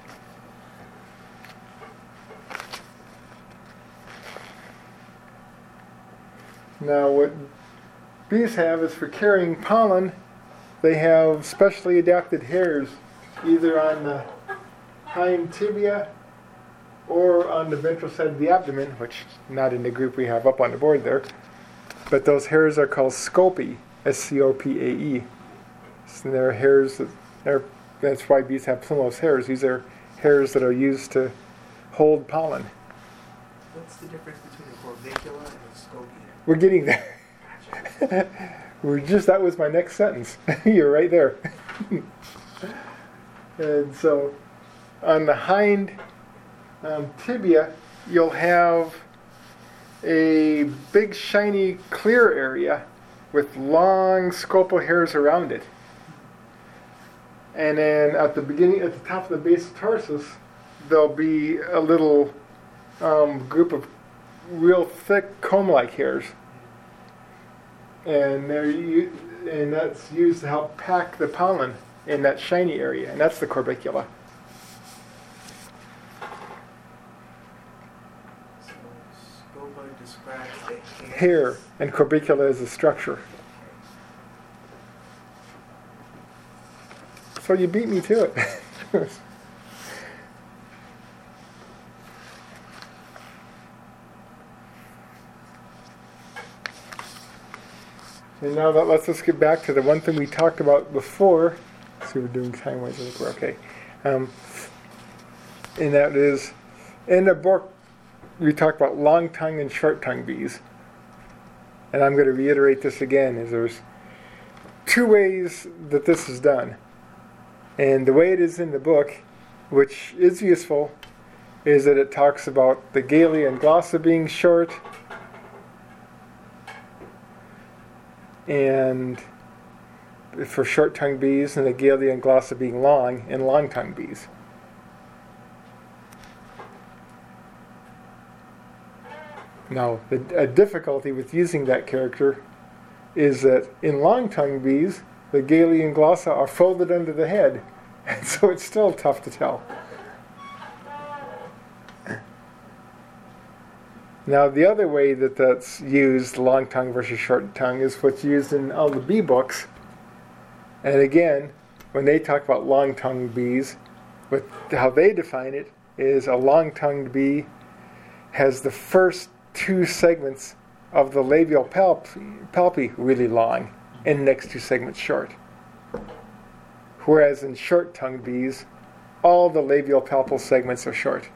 Now what bees have is for carrying pollen, they have specially adapted hairs either on the hind tibia or on the ventral side of the abdomen, which not in the group we have up on the board there. But those hairs are called scopae, S C O P A E. So they're hairs that are, that's why bees have plumose hairs. These are hairs that are used to hold pollen. What's the difference between a corbicula and a scopia? We're getting there. We're just, that was my next sentence. You're right there. And so on the hind um, tibia, you'll have a big shiny clear area with long scopal hairs around it. And then at the beginning, at the top of the base of tarsus, there'll be a little um, group of real thick comb-like hairs. And they're u- and that's used to help pack the pollen in that shiny area, and that's the corbicula. So scopa describes the hair. Hair, and corbicula is the structure. So you beat me to it. And now that let's just get back to the one thing we talked about before. Let's see, we're doing time-wise. I think we're okay. Um, and that is, in the book, we talked about long-tongue and short-tongue bees. And I'm going to reiterate this again, is there's two ways that this is done. And the way it is in the book, which is useful, is that it talks about the Galea and glossa being short, and for short-tongued bees, and the Galea and glossa being long, and long-tongued bees. Now, the a difficulty with using that character is that in long-tongued bees, the Galea and glossa are folded under the head, and so it's still tough to tell. Now, the other way that that's used, long tongue versus short tongue, is what's used in all the bee books. And again, when they talk about long-tongued bees, with how they define it is a long-tongued bee has the first two segments of the labial palpi, palpi really long and the next two segments short. Whereas in short-tongued bees, all the labial palpal segments are short.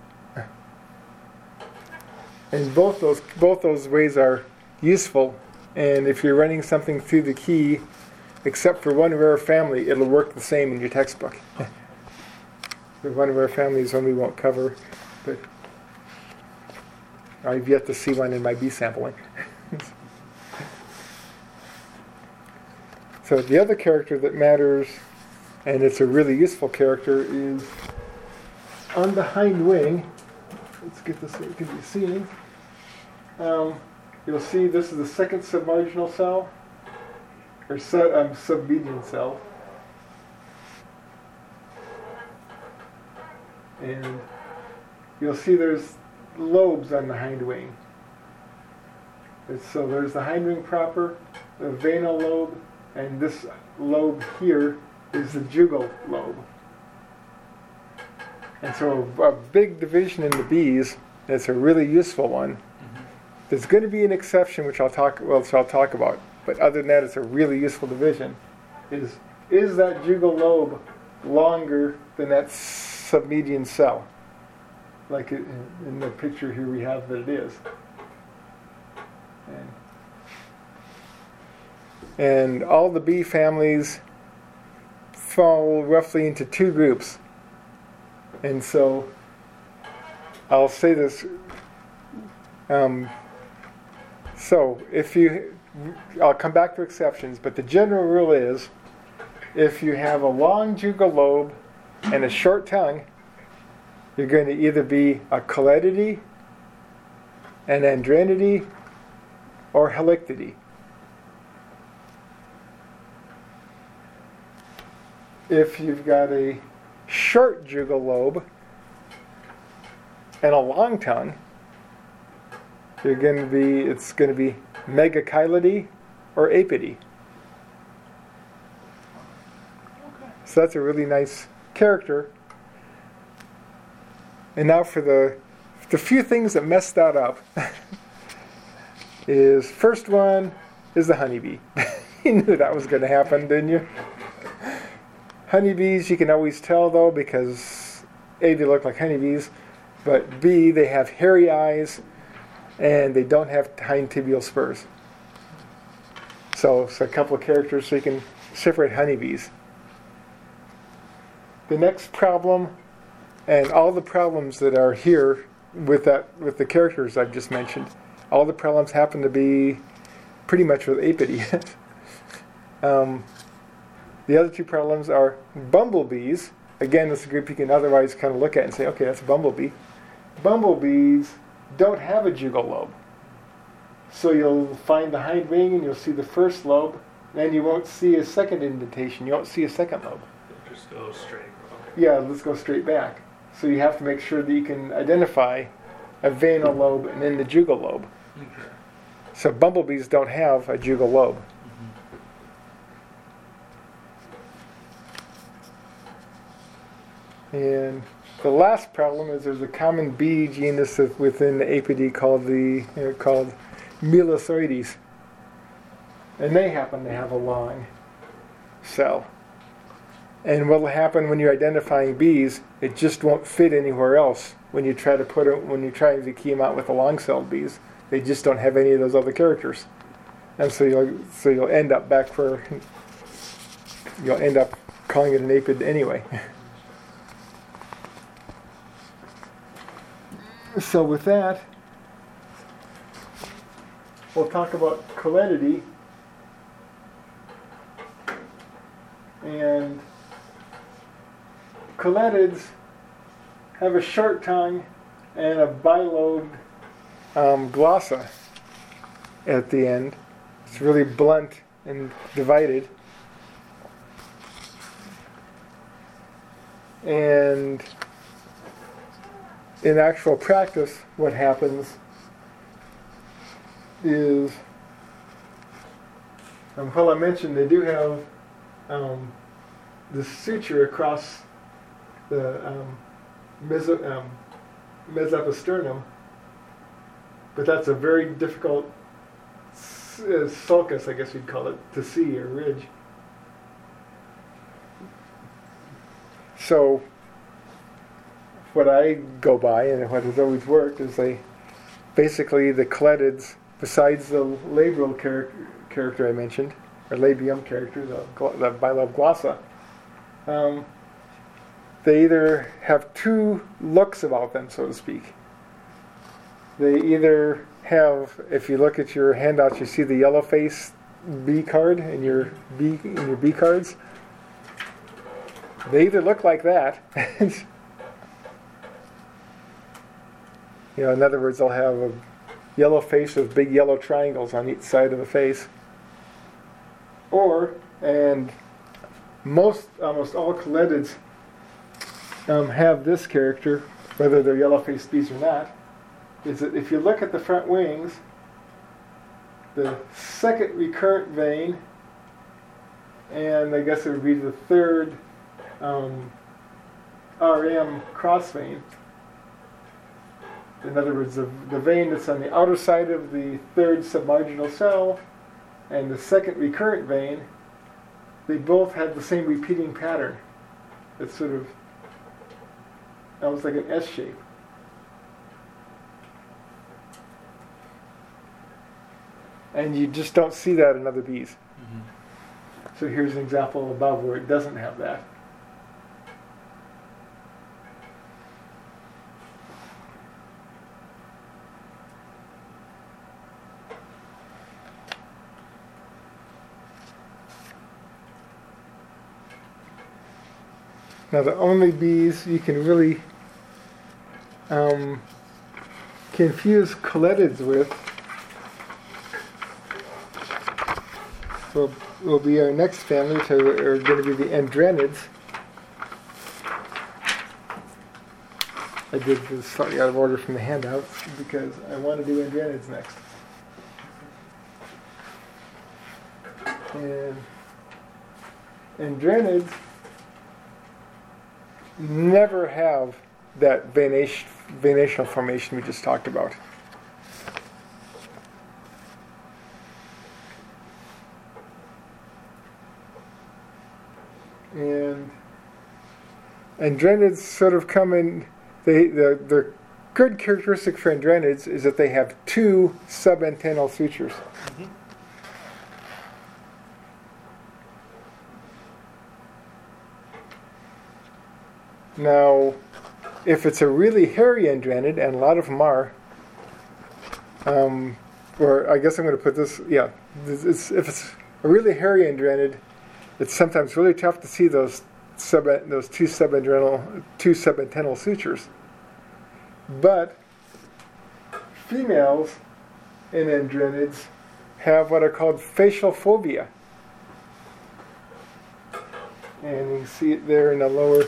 And both those both those ways are useful. And if you're running something through the key, except for one rare family, it'll work the same in your textbook. The one rare family is one we won't cover, but I've yet to see one in my bee sampling. So the other character that matters, and it's a really useful character, is on the hind wing. Let's get this so you can be seen. Um, you'll see this is the second submarginal cell, or sub, um, submedian cell. And you'll see there's lobes on the hind wing. And so there's the hind wing proper, the veinal lobe, and this lobe here is the jugal lobe. And so a, a big division in the bees, and it's a really useful one. There's going to be an exception, which I'll talk well, which I'll talk about. But other than that, it's a really useful division. Is is that jugal lobe longer than that submedian cell? Like it, in the picture here, we have that it is. And, and all the bee families fall roughly into two groups. And so I'll say this. Um, So, if you, I'll come back to exceptions, but the general rule is, if you have a long jugal lobe and a short tongue, you're going to either be a Coletidae, an Andrenidae, or Halictidae. If you've got a short jugal lobe and a long tongue, You're going to be, it's going to be Megachilidae or Apidae. Okay. So that's a really nice character. And now for the the few things that messed that up. Is first one is the honeybee. You knew that was going to happen, didn't you? Honeybees, you can always tell though, because A, they look like honeybees, but B, they have hairy eyes. And they don't have hind tibial spurs. So it's a couple of characters so you can separate honeybees. The next problem, and all the problems that are here with that with the characters I've just mentioned, all the problems happen to be pretty much with Apidae. um, the other two problems are bumblebees. Again, this is a group you can otherwise kind of look at and say, okay, that's a bumblebee. Bumblebees don't have a jugal lobe. So you'll find the hind wing and you'll see the first lobe, and you won't see a second indentation. You won't see a second lobe. It just goes straight. Okay. Yeah, let's go straight back. So you have to make sure that you can identify a veinal lobe and then the jugal lobe. Okay. So bumblebees don't have a jugal lobe. Mm-hmm. And the last problem is there's a common bee genus within the Apidae called the you know, called Melissoides, and they happen to have a long cell. And what will happen when you're identifying bees? It just won't fit anywhere else. When you try to put it, when you try to key them out with the long-celled bees, they just don't have any of those other characters, and so you'll so you'll end up back where you'll end up calling it an apid anyway. So with that, we'll talk about Coletidae. And coletids have a short tongue and a bilobed um, glossa at the end. It's really blunt and divided. And in actual practice, what happens is, um, well, I mentioned they do have um, the suture across the um, meso, um, mesoposternum, but that's a very difficult uh, sulcus, I guess you'd call it, to see or ridge. So what I go by and what has always worked is they basically the coletids, besides the labral char- character I mentioned, or labium character, the, gl- the bilobe glossa, um, they either have two looks about them, so to speak. They either have, if you look at your handouts, you see the yellow face B card in your B in your B cards. They either look like that, you know, in other words, they'll have a yellow face with big yellow triangles on each side of the face, or, and most, almost all coletids um, have this character, whether they're yellow-faced bees or not, is that if you look at the front wings, the second recurrent vein, and I guess it would be the third um, R M cross vein. In other words, the, the vein that's on the outer side of the third submarginal cell and the second recurrent vein, they both have the same repeating pattern. It's sort of almost like an S shape. And you just don't see that in other bees. Mm-hmm. So here's an example above where it doesn't have that. Now the only bees you can really um, confuse coletids with will, will be our next family, which are going to be the andrenids. I did this slightly out of order from the handouts because I want to do andrenids next. And andrenids never have that venation, venational formation we just talked about. And andrenids sort of come in, they, the, the good characteristic for andrenids is that they have two subantennal sutures. Mm-hmm. Now, if it's a really hairy andrenid, and a lot of them are, um, or I guess I'm going to put this, yeah, this, it's, if it's a really hairy andrenid, it's sometimes really tough to see those sub, those two subantennal, two subantennal sutures. But females in andrenids have what are called facial fovea, and you can see it there in the lower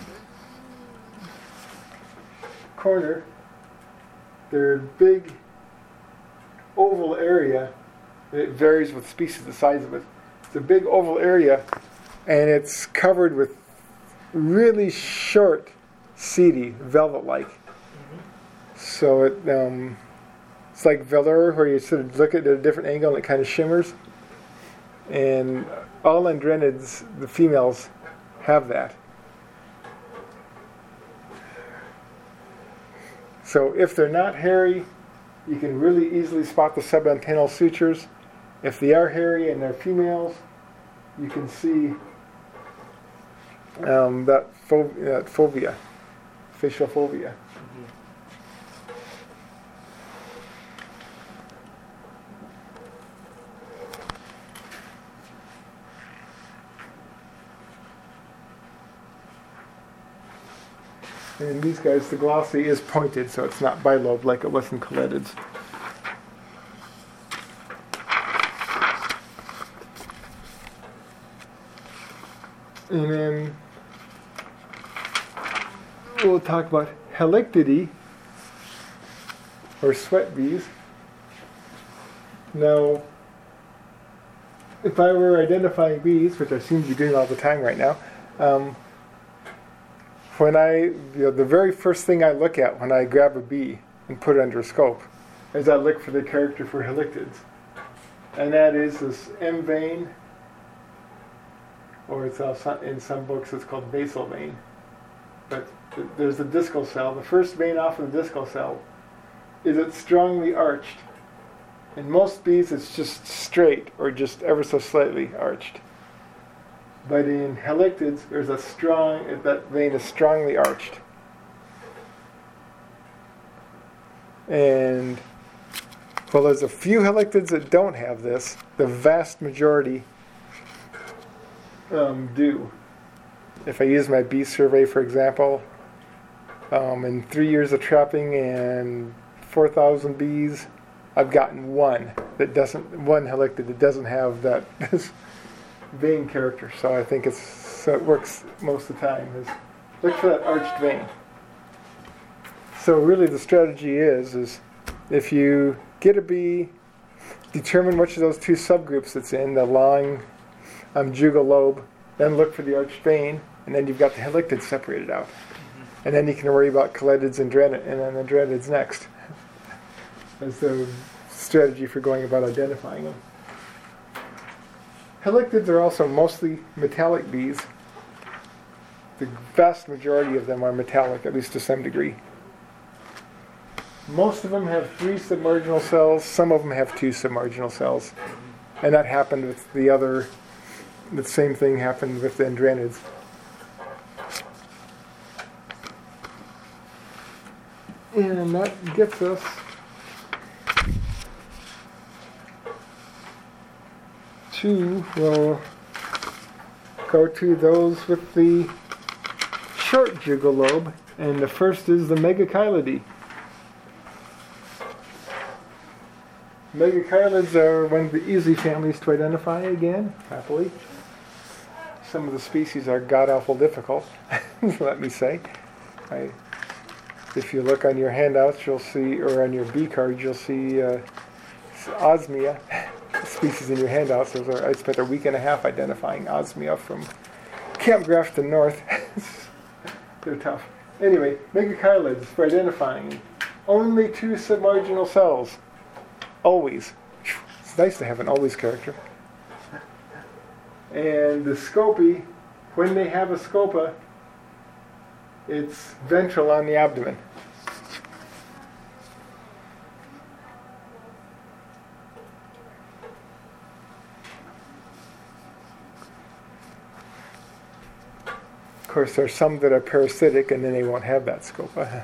corner. They're a big oval area. It varies with species, the size of it. It's a big oval area, and it's covered with really short, seedy, velvet-like. Mm-hmm. So it um, it's like velour, where you sort of look at it at a different angle and it kind of shimmers. And all andrenids, the females, have that. So if they're not hairy, you can really easily spot the subantennal sutures. If they are hairy and they're females, you can see um, that, fo- that fovea, facial fovea. And in these guys, the glossy is pointed, so it's not bilobe like it was in coletids. And then we'll talk about Halictidae, or sweat bees. Now, if I were identifying bees, which I seem to be doing all the time right now, um, when I, you know, the very first thing I look at when I grab a bee and put it under a scope is I look for the character for halictids. and that is this M vein, or it's also, in some books it's called basal vein. But th- there's the discal cell. The first vein off of the discal cell is it's strongly arched. In most bees it's just straight or just ever so slightly arched. But in halictids there's a strong, that vein is strongly arched. And well, there's a few halictids that don't have this. The vast majority um, do. If I use my bee survey, for example, um, in three years of trapping and four thousand bees, I've gotten one that doesn't, one halictid that doesn't have that this vein character. So I think it's, so it works most of the time. Is look for that arched vein. So really the strategy is, is if you get a bee, determine which of those two subgroups it's in, the long um, jugal lobe, then look for the arched vein, and then you've got the halictids separated out. Mm-hmm. And then you can worry about caledids and, dranid- and then the dranids next. That's the strategy for going about identifying them. Halictids are also mostly metallic bees. The vast majority of them are metallic, at least to some degree. Most of them have three submarginal cells. Some of them have two submarginal cells. And that happened with the other, the same thing happened with the andrenids. And that gets us to, we'll go to those with the short jugal lobe. And the first is the Megachilidae. Megachilids are one of the easy families to identify again, happily. Some of the species are god-awful difficult, let me say. I, if you look on your handouts, you'll see, or on your bee cards, you'll see uh, Osmia species in your handouts. Those are, I spent a week and a half identifying Osmia from Camp Grafton North. They're tough. Anyway, Megachilids for identifying. Only two submarginal cells. Always. It's nice to have an always character. And the Scopae, when they have a scopa, it's ventral on the abdomen. Of course, there's some that are parasitic and then they won't have that scopa.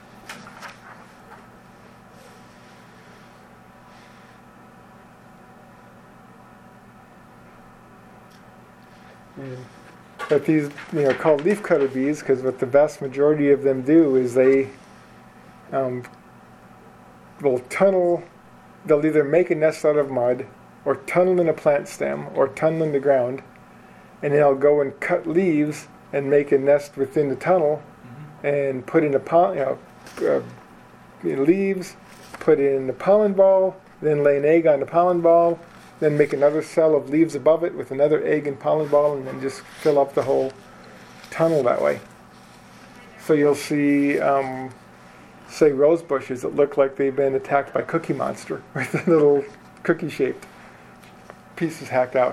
But these, you know, called leafcutter bees, because what the vast majority of them do is they um, will tunnel. They'll either make a nest out of mud, or tunnel in a plant stem, or tunnel in the ground, and they'll go and cut leaves and make a nest within the tunnel, mm-hmm. and put in a pollen, you know, uh, you know, leaves, put in the pollen ball, then lay an egg on the pollen ball. Then make another cell of leaves above it with another egg and pollen ball, and then just fill up the whole tunnel that way. So you'll see, um, say, rose bushes that look like they've been attacked by Cookie Monster, with the little cookie-shaped pieces hacked out.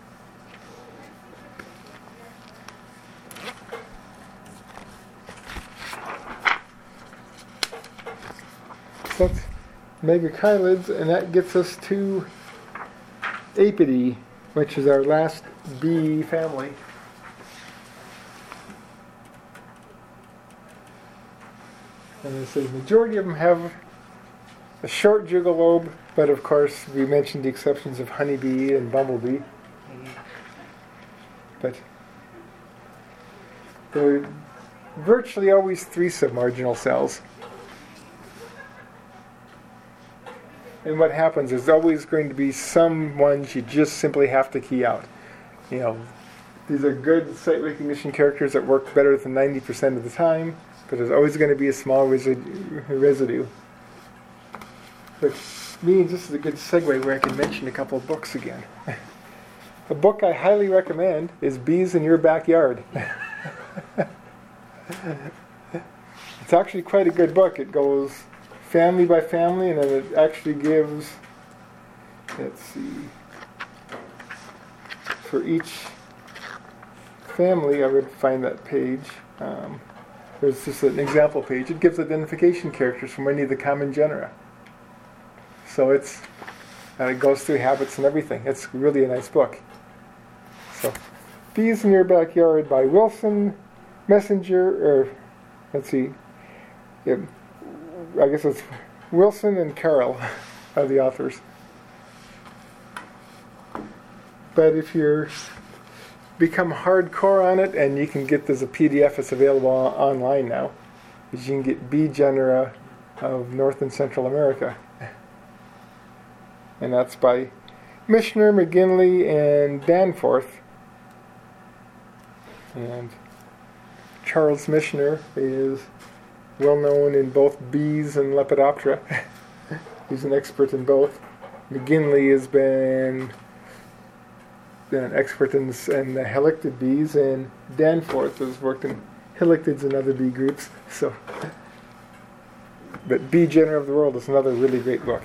So that's Megachilids, and that gets us to Apidae, which is our last bee family. And I say the majority of them have a short jugal lobe, but of course we mentioned the exceptions of honeybee and bumblebee. But they're virtually always three submarginal cells. And what happens is always going to be some ones you just simply have to key out. You know, these are good sight recognition characters that work better than ninety percent of the time, but there's always going to be a small residue. residue. Which means this is a good segue where I can mention a couple of books again. A book I highly recommend is Bees in Your Backyard. It's actually quite a good book. It goes family by family, and then it actually gives let's see, for each family, I would find that page. Um, there's just an example page. It gives identification characters from any of the common genera. So it's, and it goes through habits and everything. It's really a nice book. So, Bees in Your Backyard by Wilson, Messenger, or let's see, yeah, I guess it's Wilson and Carroll are the authors. But if you're become hardcore on it, and you can get this a P D F, it's available on, online now, is you can get Bee Genera of North and Central America. And that's by Michener, McGinley, and Danforth. And Charles Michener is well known in both bees and Lepidoptera. He's an expert in both. McGinley has been, been an expert in, in the halictid bees, and Danforth has worked in halictids and other bee groups. So, but Bee Genera of the World is another really great book.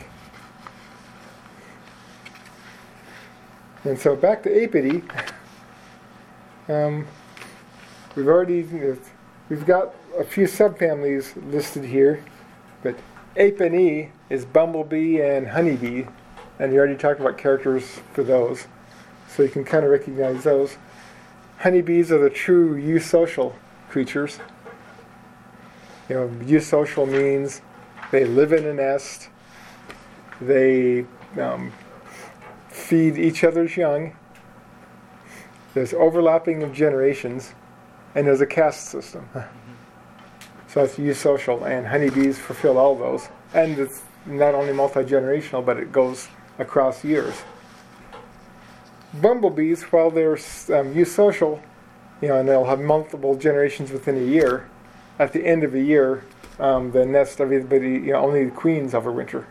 And so back to Apidae. Um, we've already we've got a few subfamilies listed here, but Apidae is bumblebee and honeybee, and you already talked about characters for those, so you can kind of recognize those. Honeybees are the true eusocial creatures. You know, eusocial means they live in a nest. They um, feed each other's young. There's overlapping of generations, and there's a caste system. So that's eusocial, and honeybees fulfill all those. And it's not only multi-generational, but it goes across years. Bumblebees, while they're um, eusocial, you know, and they'll have multiple generations within a year, at the end of a year, um, the nest of everybody, you know, only the queens overwinter.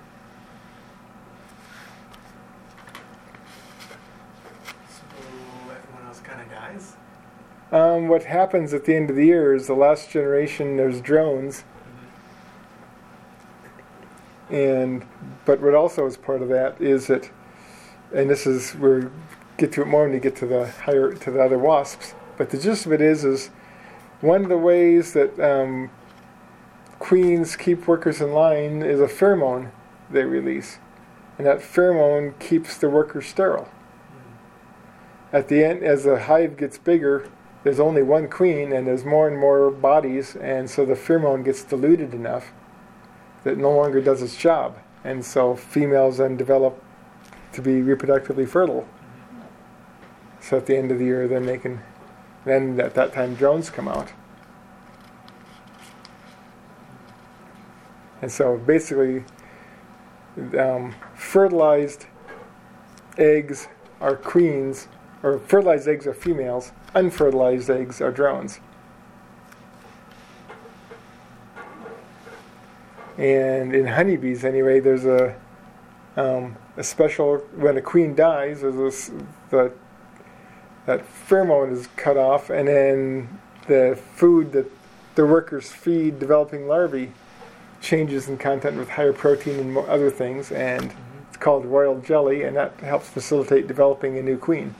Um, what happens at the end of the year is the last generation, there's drones. And but what also is part of that is that, and this is we'll get to it more when we get to the higher to the other wasps. But the gist of it is is one of the ways that um, queens keep workers in line is a pheromone they release, and that pheromone keeps the workers sterile. At the end, as the hive gets bigger, there's only one queen, and there's more and more bodies, and so the pheromone gets diluted enough that it no longer does its job. And so females then develop to be reproductively fertile. So at the end of the year, then they can, then at that time drones come out. And so basically, um, fertilized eggs are queens, or fertilized eggs are females, unfertilized eggs are drones. And in honeybees, anyway, there's a um, a special, when a queen dies, there's this, the, that pheromone is cut off, and then the food that the workers feed developing larvae changes in content with higher protein and more other things, and mm-hmm. it's called royal jelly, and that helps facilitate developing a new queen.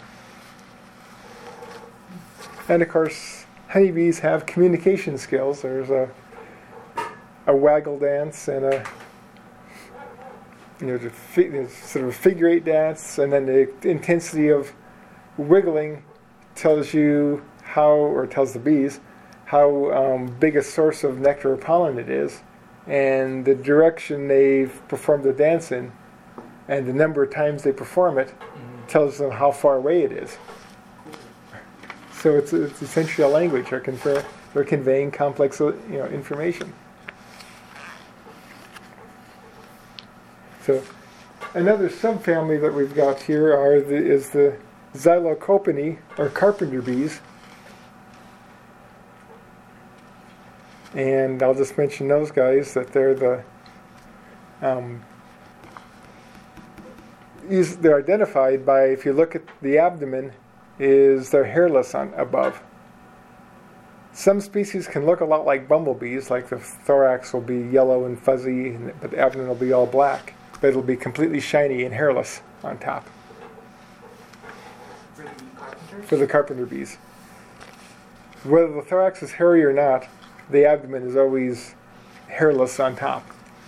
And of course, honeybees have communication skills. There's a a waggle dance and a you know the sort of a figure eight dance, and then the intensity of wiggling tells you how, or tells the bees how um, big a source of nectar or pollen it is, and the direction they've performed the dance in, and the number of times they perform it mm-hmm. tells them how far away it is. So it's it's essentially a language. They're, confer, they're conveying complex you know information. So another subfamily that we've got here are the, is the Xylocopinae, or carpenter bees. And I'll just mention those guys, that they're the um, they're identified by, if you look at the abdomen, is they're hairless on above. Some species can look a lot like bumblebees, like the thorax will be yellow and fuzzy, but the abdomen will be all black. but it'll be completely shiny and hairless on top For the carpenters? for the carpenter bees. Whether the thorax is hairy or not, the abdomen is always hairless on top.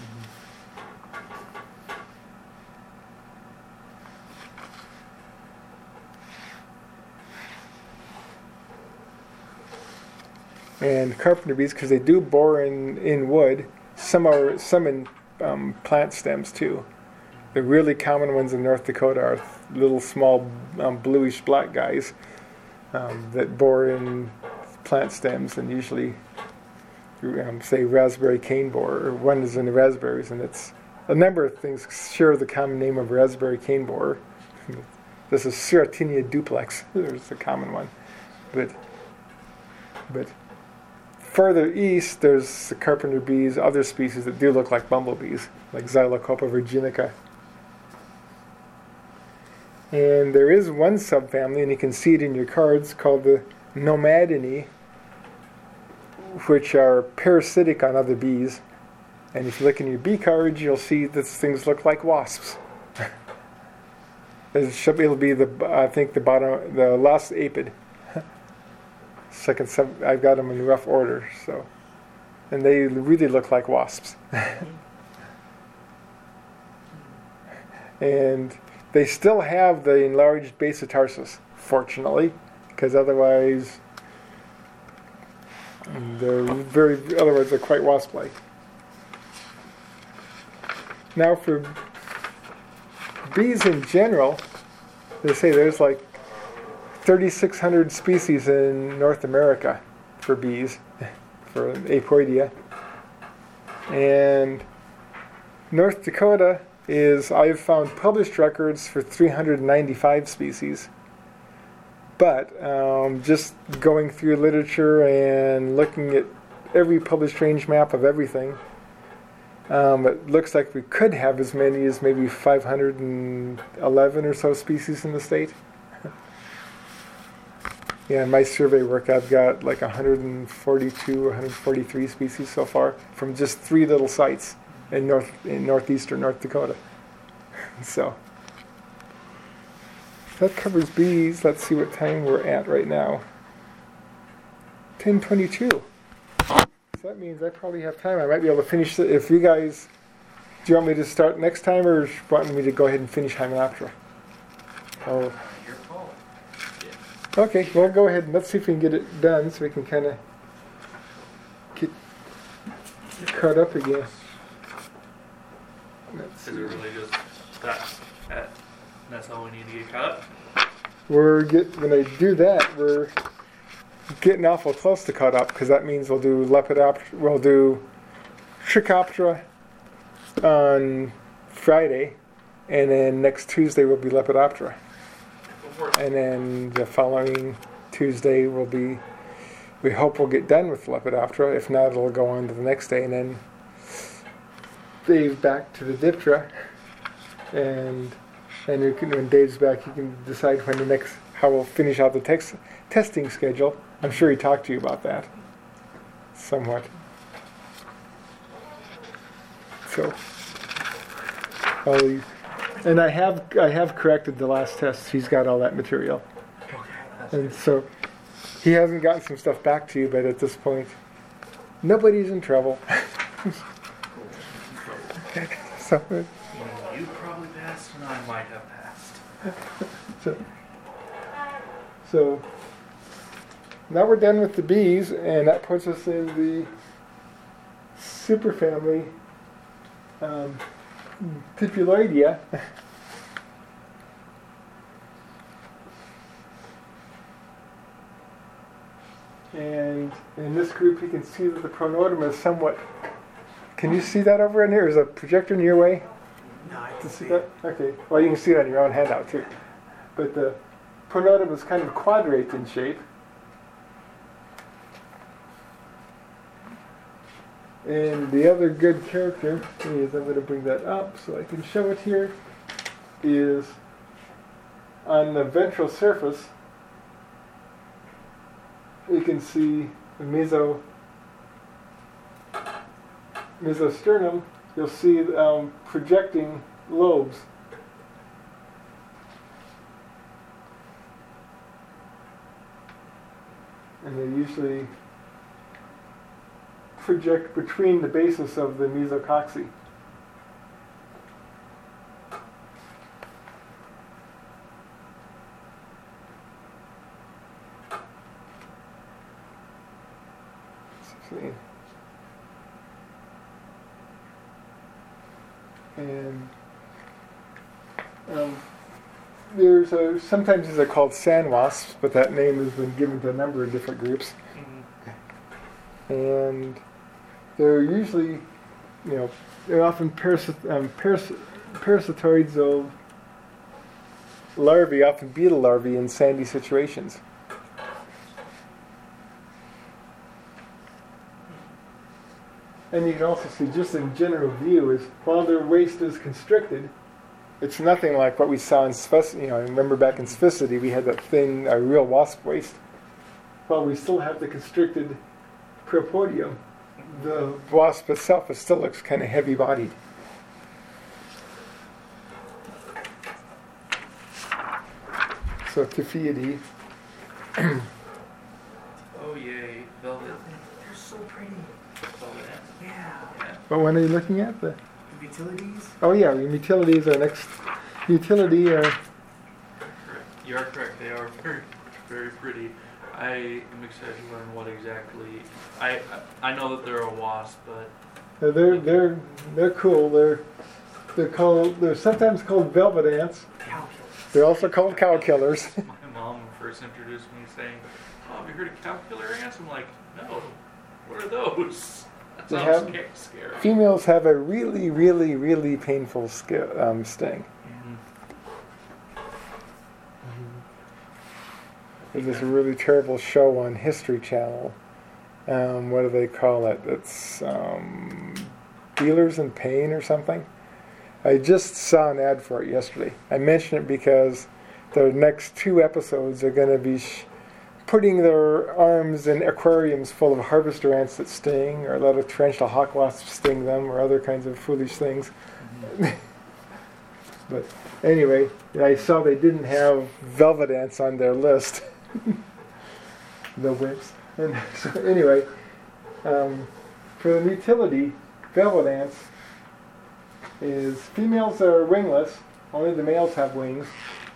And carpenter bees, because they do bore in, in wood, some are some in um, plant stems too. The really common ones in North Dakota are little small um, bluish black guys um, that bore in plant stems, and usually um, say raspberry cane borer, or one is in the raspberries, and it's a number of things share the common name of raspberry cane borer. This is Serratinia duplex. There's a common one, but but. Further east, there's the carpenter bees, other species that do look like bumblebees, like Xylocopa virginica. And there is one subfamily, and you can see it in your cards, called the Nomadinae, which are parasitic on other bees. And if you look in your bee cards, you'll see that things look like wasps. It should be, it'll be the I think the bottom, the last apid. Second, sub, I've got them in rough order, so, and they really look like wasps. And they still have the enlarged base of tarsus, fortunately, because otherwise they're very, otherwise they're quite wasp-like. Now, for bees in general, they say there's like thirty-six hundred species in North America for bees, for Apoidea. And North Dakota is, I've found published records for three hundred ninety-five species. But um, just going through literature and looking at every published range map of everything, um, it looks like we could have as many as maybe five hundred eleven or so species in the state. Yeah, in my survey work, I've got like one hundred forty-two, one hundred forty-three species so far from just three little sites in north in northeastern North Dakota. So that covers bees. Let's see what time we're at right now. ten twenty-two. So that means I probably have time. I might be able to finish it. If you guys, do you want me to start next time, or want me to go ahead and finish Hymenoptera? Oh. Okay, well, go ahead and let's see if we can get it done so we can kind of get caught up again. Let's Is it really just that, that? That's all we need to get caught up? We're get when I do that, we're getting awful close to caught up, because that means we'll do Lepidoptera, we'll do Trichoptera on Friday, and then next Tuesday will be Lepidoptera. And then the following Tuesday will be, we hope we'll get done with Lepidoptera. If not, it'll go on to the next day. And then Dave back to the Diptera. And and you can, when Dave's back, you can decide when the next, how we'll finish out the text, testing schedule. I'm sure he talked to you about that somewhat. So, I'll leave. And I have I have corrected the last test. He's got all that material. Okay. And so he hasn't gotten some stuff back to you, but at this point, nobody's in trouble. So, You probably passed, and I might have passed. so, so now we're done with the bees, and that puts us in the superfamily um, Pipiloidea. And in this group, you can see that the pronotum is somewhat. Can you see that over in here? Is a projector in your way? No, I To can see see that? Okay. Well, you can see it on your own handout too. But the pronotum is kind of quadrate in shape. And the other good character is, I'm going to bring that up so I can show it here, is on the ventral surface, you can see the meso, mesosternum. You'll see um, projecting lobes. And they usually project between the basis of the mesococcly. See. And um, there's a, sometimes these are called sand wasps, but that name has been given to a number of different groups. Mm-hmm. And they're usually, you know, they're often parasit- um, paras- parasitoids of larvae, often beetle larvae in sandy situations. And you can also see, just in general view, is while their waist is constricted, it's nothing like what we saw in sphes- you know, remember back in sphecidity, we had that thin, a real wasp waist. While we still have the constricted preopodium, the wasp itself it still looks kind of heavy-bodied. So Typhiidae. Oh yay, velvet. They're so pretty. Velvet ants. Yeah. Yeah. What one are you looking at? The Utilities. oh yeah, utilities are next. Utility are Correct. You are correct. They are very, very pretty. I am excited to learn what exactly. I I know that they're a wasp, but uh, they're they're they're cool. They're they're called they're sometimes called velvet ants. Cow They're also called cow killers. my mom first introduced me saying, "Oh, have you heard of cow killer ants?" I'm like, "No. What are those?" That They sounds have- sca- scary. Females have a really really really painful sk- um, sting. Mhm. There's this really terrible show on History Channel. Um, what do they call it? It's um, Dealers in Pain or something. I just saw an ad for it yesterday. I mention it because the next two episodes are going to be sh- putting their arms in aquariums full of harvester ants that sting, or let a tarantula hawk wasp sting them, or other kinds of foolish things. But anyway, I saw they didn't have velvet ants on their list. The wimps. And so anyway, um, for the utility, velvet ants is females that are wingless. Only the males have wings.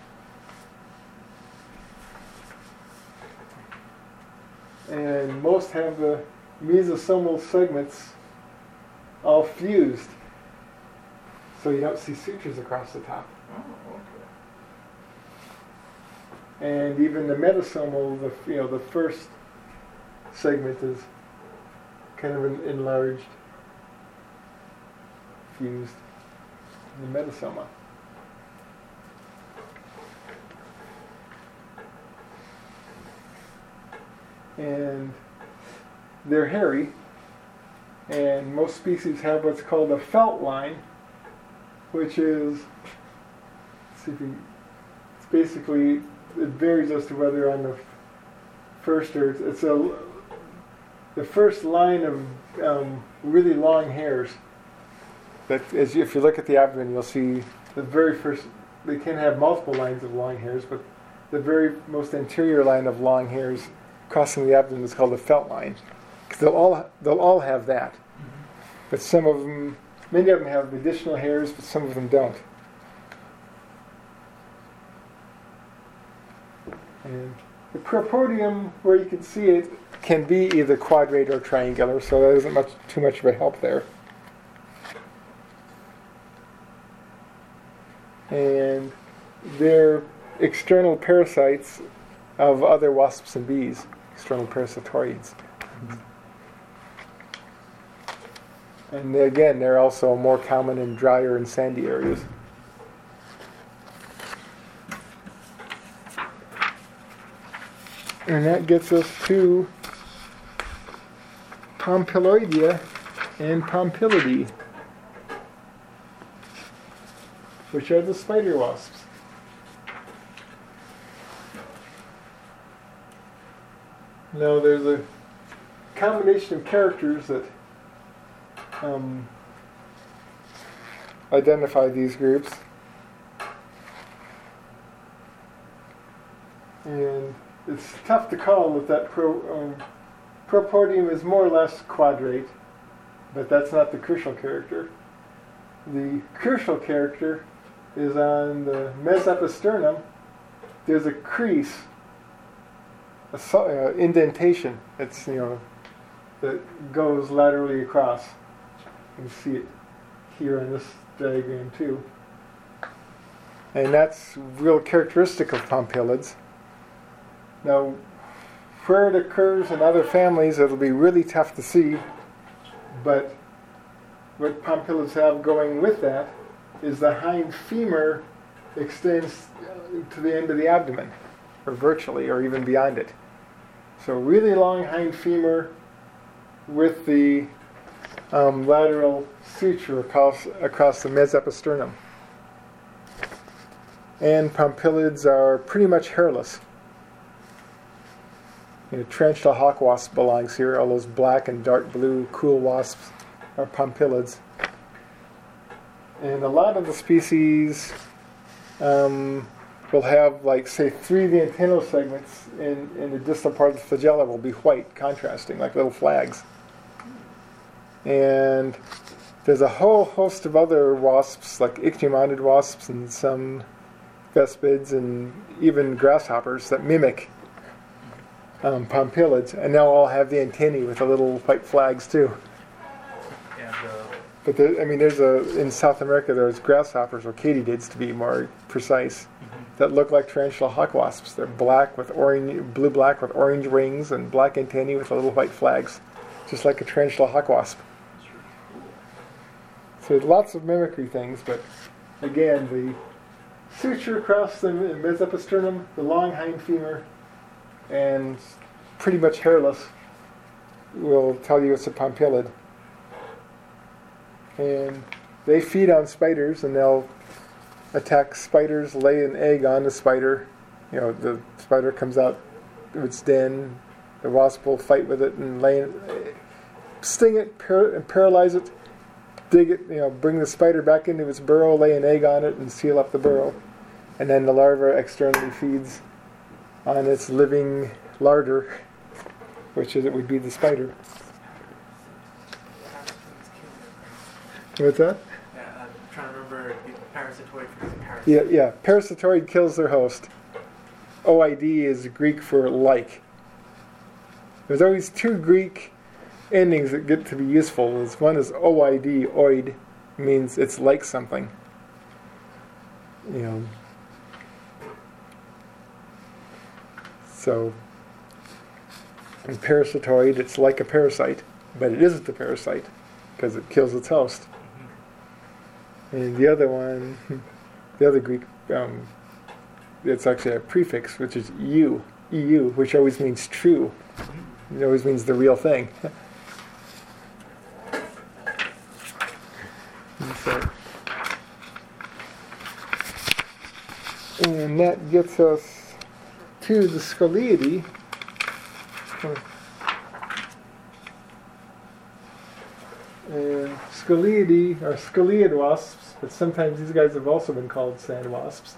And most have the mesosomal segments all fused, so you don't see sutures across the top. Oh, okay. And even the metasomal, the you know the first segment is kind of en- enlarged, fused. The metasoma. And they're hairy, and most species have what's called a felt line, which is, let's see if you, it's basically, it varies as to whether on the first or it's a the first line of um, really long hairs. That as you, if you look at the abdomen, you'll see the very first. They can have multiple lines of long hairs, but the very most anterior line of long hairs crossing the abdomen is called the felt line. 'Cause they'll all they'll all have that, but some of them, many of them have additional hairs, but some of them don't. And the preopodium, where you can see it, can be either quadrate or triangular, so there isn't much too much of a help there. And they're external parasites of other wasps and bees, external parasitoids. And they, again, they're also more common in drier and sandy areas. And that gets us to Pompilioidea and Pompilidae, which are the spider wasps. Now there's a combination of characters that um, identify these groups. And it's tough to call if that pro, um, Proportium is more or less quadrate, but that's not the crucial character. The crucial character is on the mesopisternum. There's a crease, a so- uh, indentation. It's, you know, that goes laterally across. You can see it here in this diagram too. And that's real characteristic of pompilids. Now, where it occurs in other families, it'll be really tough to see, but what pompilids have going with that is the hind femur extends to the end of the abdomen, or virtually, or even beyond it. So really long hind femur with the um, lateral suture across, across the mesopisternum. And pompilids are pretty much hairless. You know, tarantula hawk wasp belongs here. All those black and dark blue cool wasps are pompilids. And a lot of the species um, will have, like, say, three of the antennal segments in, in the distal part of the flagella will be white, contrasting, like little flags. And there's a whole host of other wasps, like ichneumondid wasps and some vespids and even grasshoppers that mimic Um, pompilids, and they'll all have the antennae with the little white flags too. And uh, But there, I mean, there's a in South America there's grasshoppers, or katydids to be more precise, mm-hmm. that look like tarantula hawk wasps. They're black with orange, blue-black with orange wings and black antennae with the little white flags, just like a tarantula hawk wasp. So there's lots of mimicry things, but again, the suture across the mesopisternum, the long hind femur, and pretty much hairless will tell you it's a pompilid. And they feed on spiders, and they'll attack spiders, lay an egg on the spider. You know, the spider comes out of its den, the wasp will fight with it and lay it, sting it, par- and paralyze it, dig it, you know, bring the spider back into its burrow, lay an egg on it, and seal up the burrow. And then the larva externally feeds on its living larder, which is it would be the spider. What's that? Yeah, I'm trying to remember the parasitoid for the parasite. Yeah, yeah. Parasitoid kills their host. O I D is Greek for like. There's always two Greek endings that get to be useful. One is O I D, oid, means it's like something. You know. So, in parasitoid, it's like a parasite, but it isn't a parasite because it kills its host. Mm-hmm. And the other one, the other Greek, um, it's actually a prefix, which is eu, eu, which always means true. It always means the real thing. And, so, and that gets us to the Scoliidae. And Scoliidae are scoliid wasps, but sometimes these guys have also been called sand wasps.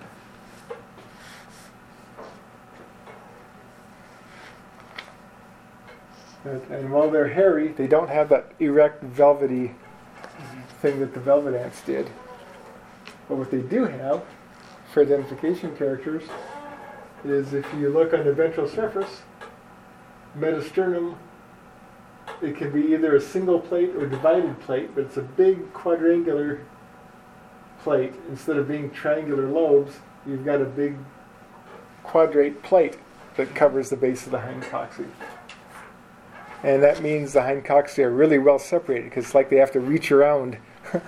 and, and while they're hairy, they don't have that erect, velvety mm-hmm. thing that the velvet ants did. But what they do have, for identification characters, is if you look on the ventral surface, metasternum, it can be either a single plate or divided plate, but it's a big quadrangular plate. Instead of being triangular lobes, you've got a big quadrate plate that covers the base of the hindcoxy. And that means the hindcoxy are really well separated, because it's like they have to reach around.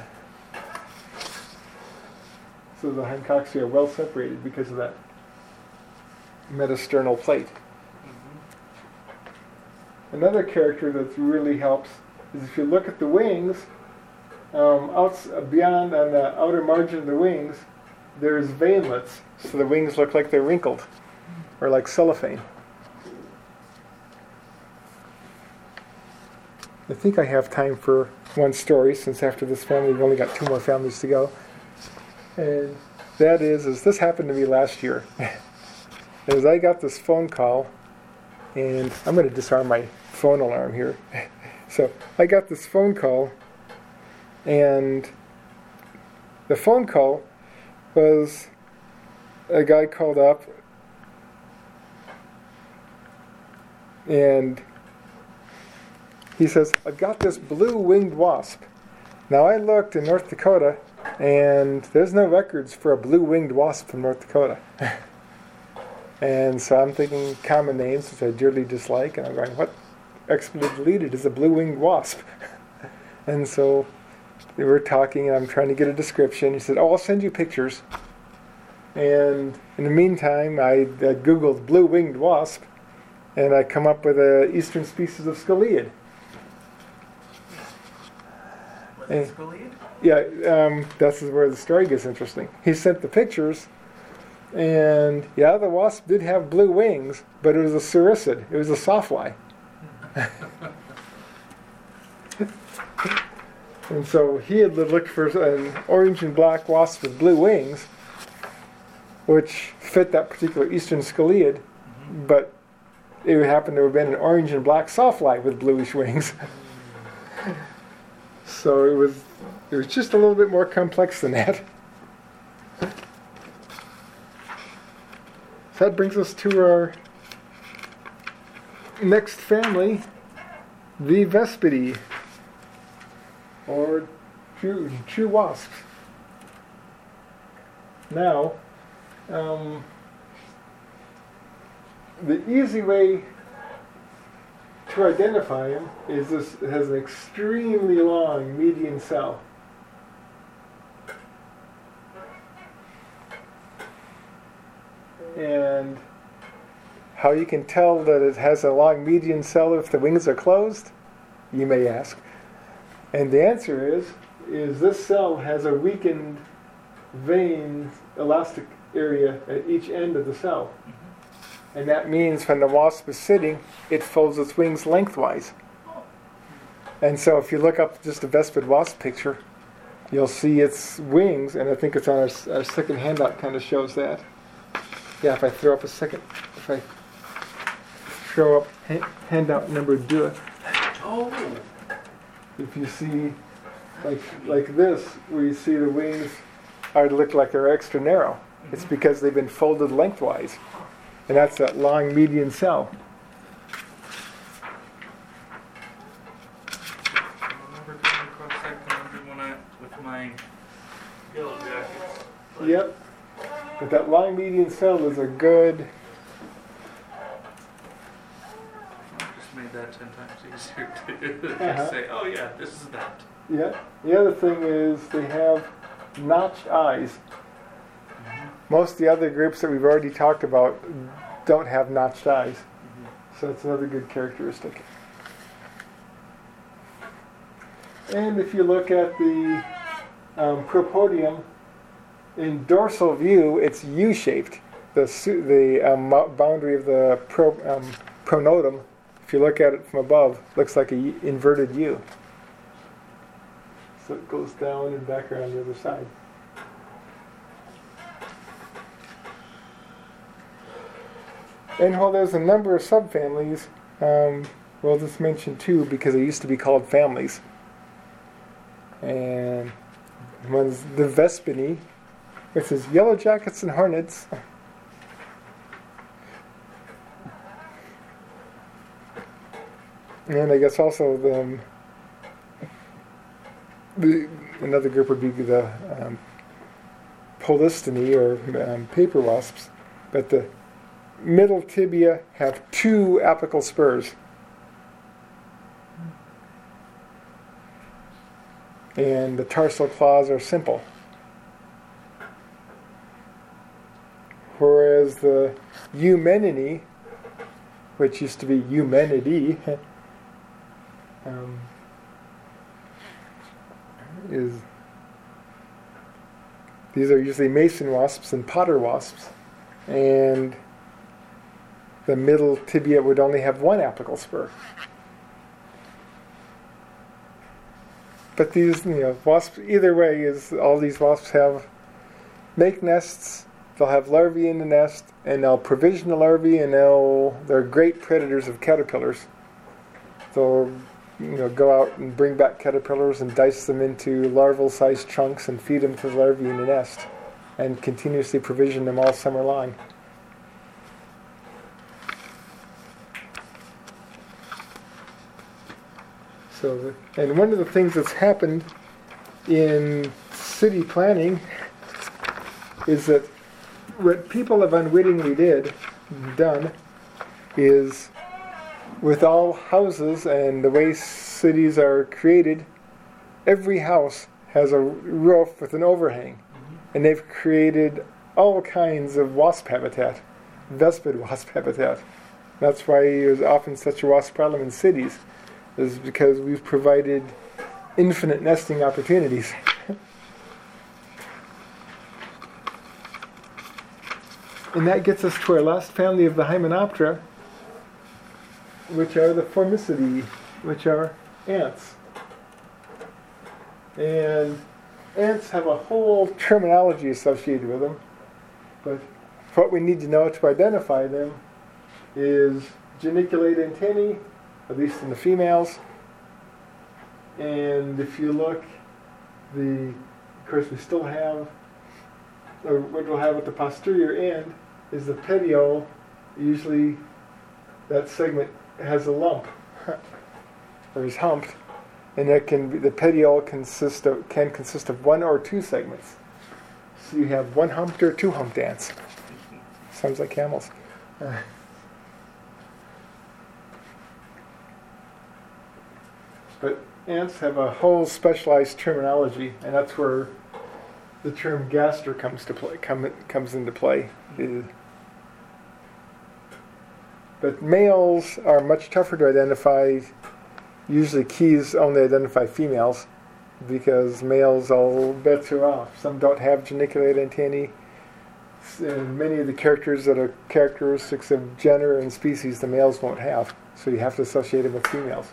So the hindcoxy are well separated because of that metasternal plate. Mm-hmm. Another character that really helps is if you look at the wings, um, out, beyond on the outer margin of the wings, there's veinlets, so the wings look like they're wrinkled, or like cellophane. I think I have time for one story, since after this family we've only got two more families to go. And that is, is this happened to me last year. As I got this phone call, and I'm going to disarm my phone alarm here. So I got this phone call, and the phone call was a guy called up, and he says, I've got this blue-winged wasp. Now I looked in North Dakota, and there's no records for a blue-winged wasp from North Dakota. And so I'm thinking common names, which I dearly dislike, and I'm going, what expletive deleted is a blue-winged wasp? And so we were talking, and I'm trying to get a description. He said, oh, I'll send you pictures. And in the meantime, I, I Googled blue-winged wasp, and I come up with a eastern species of scoliid. Was it scoliid? Yeah, um, that's where the story gets interesting. He sent the pictures, and yeah, the wasp did have blue wings, but it was a sericid. It was a sawfly. And so he had looked for an orange and black wasp with blue wings, which fit that particular eastern scoliid, mm-hmm. but it would happen to have been an orange and black sawfly with bluish wings. So it was it was just a little bit more complex than that. So that brings us to our next family, the Vespidae, or true, true wasps. Now, um, the easy way to identify them is this: it has an extremely long median cell. And how you can tell that it has a long median cell if the wings are closed, you may ask. And the answer is, is this cell has a weakened vein elastic area at each end of the cell. Mm-hmm. And that means when the wasp is sitting, it folds its wings lengthwise. And so if you look up just a Vespid wasp picture, you'll see its wings, and I think it's on our, our second handout kind of shows that. Yeah, if I throw up a second, if I throw up ha- handout number two. Oh. If you see, like like this, where you see the wings are look like they're extra narrow. Mm-hmm. It's because they've been folded lengthwise, and that's that long median cell. I remember coming across that conundrum when I with my yellow jackets. Like, Yep. But that long median cell is a good. I just made that ten times easier to Uh-huh. say, oh yeah, this is that. Yeah. The other thing is they have notched eyes. Mm-hmm. Most of the other groups that we've already talked about don't have notched eyes. Mm-hmm. So it's another good characteristic. And if you look at the um, propodium, in dorsal view, it's U-shaped. The su- the um, boundary of the pro, um, pronotum, if you look at it from above, looks like a U- inverted U. So it goes down and back around the other side. And while there's a number of subfamilies, um, we'll just mention two because they used to be called families. And one's the Vespidae, which is yellow jackets and hornets. And I guess also the, um, the another group would be the um, Polystinae, or um, paper wasps. But the middle tibia have two apical spurs. And the tarsal claws are simple. Whereas the Eumenidae, which used to be Eumenidae, um, is these are usually mason wasps and potter wasps, and the middle tibia would only have one apical spur. but these, you know, wasps, either way, is all these wasps have, make nests, they'll have larvae in the nest, and they'll provision the larvae, and they'll, they're great predators of caterpillars. They'll, you know, go out and bring back caterpillars and dice them into larval-sized chunks and feed them to the larvae in the nest, and continuously provision them all summer long. So, and one of the things that's happened in city planning is that what people have unwittingly did, done, is with all houses and the way cities are created, every house has a roof with an overhang. And they've created all kinds of wasp habitat, Vespid wasp habitat. That's why there's often such a wasp problem in cities, is because we've provided infinite nesting opportunities. And that gets us to our last family of the Hymenoptera, which are the Formicidae, which are ants. And ants have a whole terminology associated with them, but what we need to know to identify them is geniculate antennae, at least in the females. And if you look, the of course we still have, or what we'll have at the posterior end is the petiole. Usually that segment has a lump, or is humped, and that can be, the petiole consist of, can consist of one or two segments. So you have one humped or two humped ants. Sounds like camels. Uh, But ants have a whole specialized terminology, and that's where the term gaster comes to play. Come, comes into play. Uh, but males are much tougher to identify. Usually, keys only identify females because males, all bets are off. Some don't have geniculate antennae, and many of the characters that are characteristics of gender and species, the males won't have. So you have to associate them with females.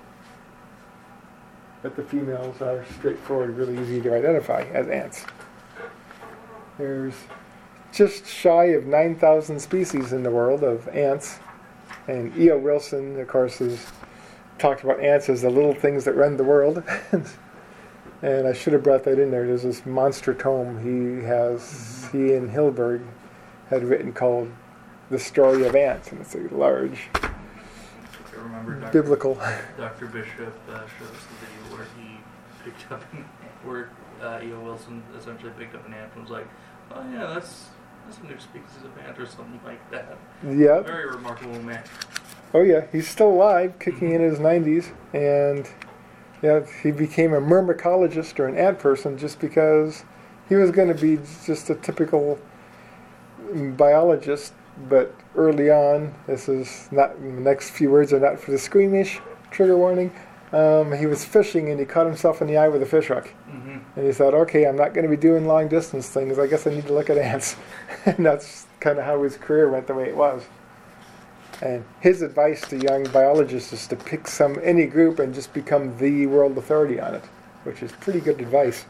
But the females are straightforward, really easy to identify as ants. There's just shy of nine thousand species in the world of ants. And E O Wilson, of course, has talked about ants as the little things that run the world. And I should have brought that in there. There's this monster tome he has, he and Hilberg had written called The Story of Ants. And it's a large, I remember Doctor biblical. Doctor Bishop uh, showed us the video where he picked up, where uh, E O Wilson essentially picked up an ant and was like, "Oh yeah, that's that's a new species of ant," or something like that. Yeah. Very remarkable man. Oh yeah, he's still alive, kicking in his nineties, and yeah, he became a myrmecologist or an ant person just because he was going to be just a typical biologist. But early on, this is not, the next few words are not for the squeamish, trigger warning, um, he was fishing and he caught himself in the eye with a fish hook. Mm-hmm. And he thought, okay, I'm not going to be doing long distance things, I guess I need to look at ants. And that's kind of how his career went the way it was. And his advice to young biologists is to pick some, any group and just become the world authority on it, which is pretty good advice.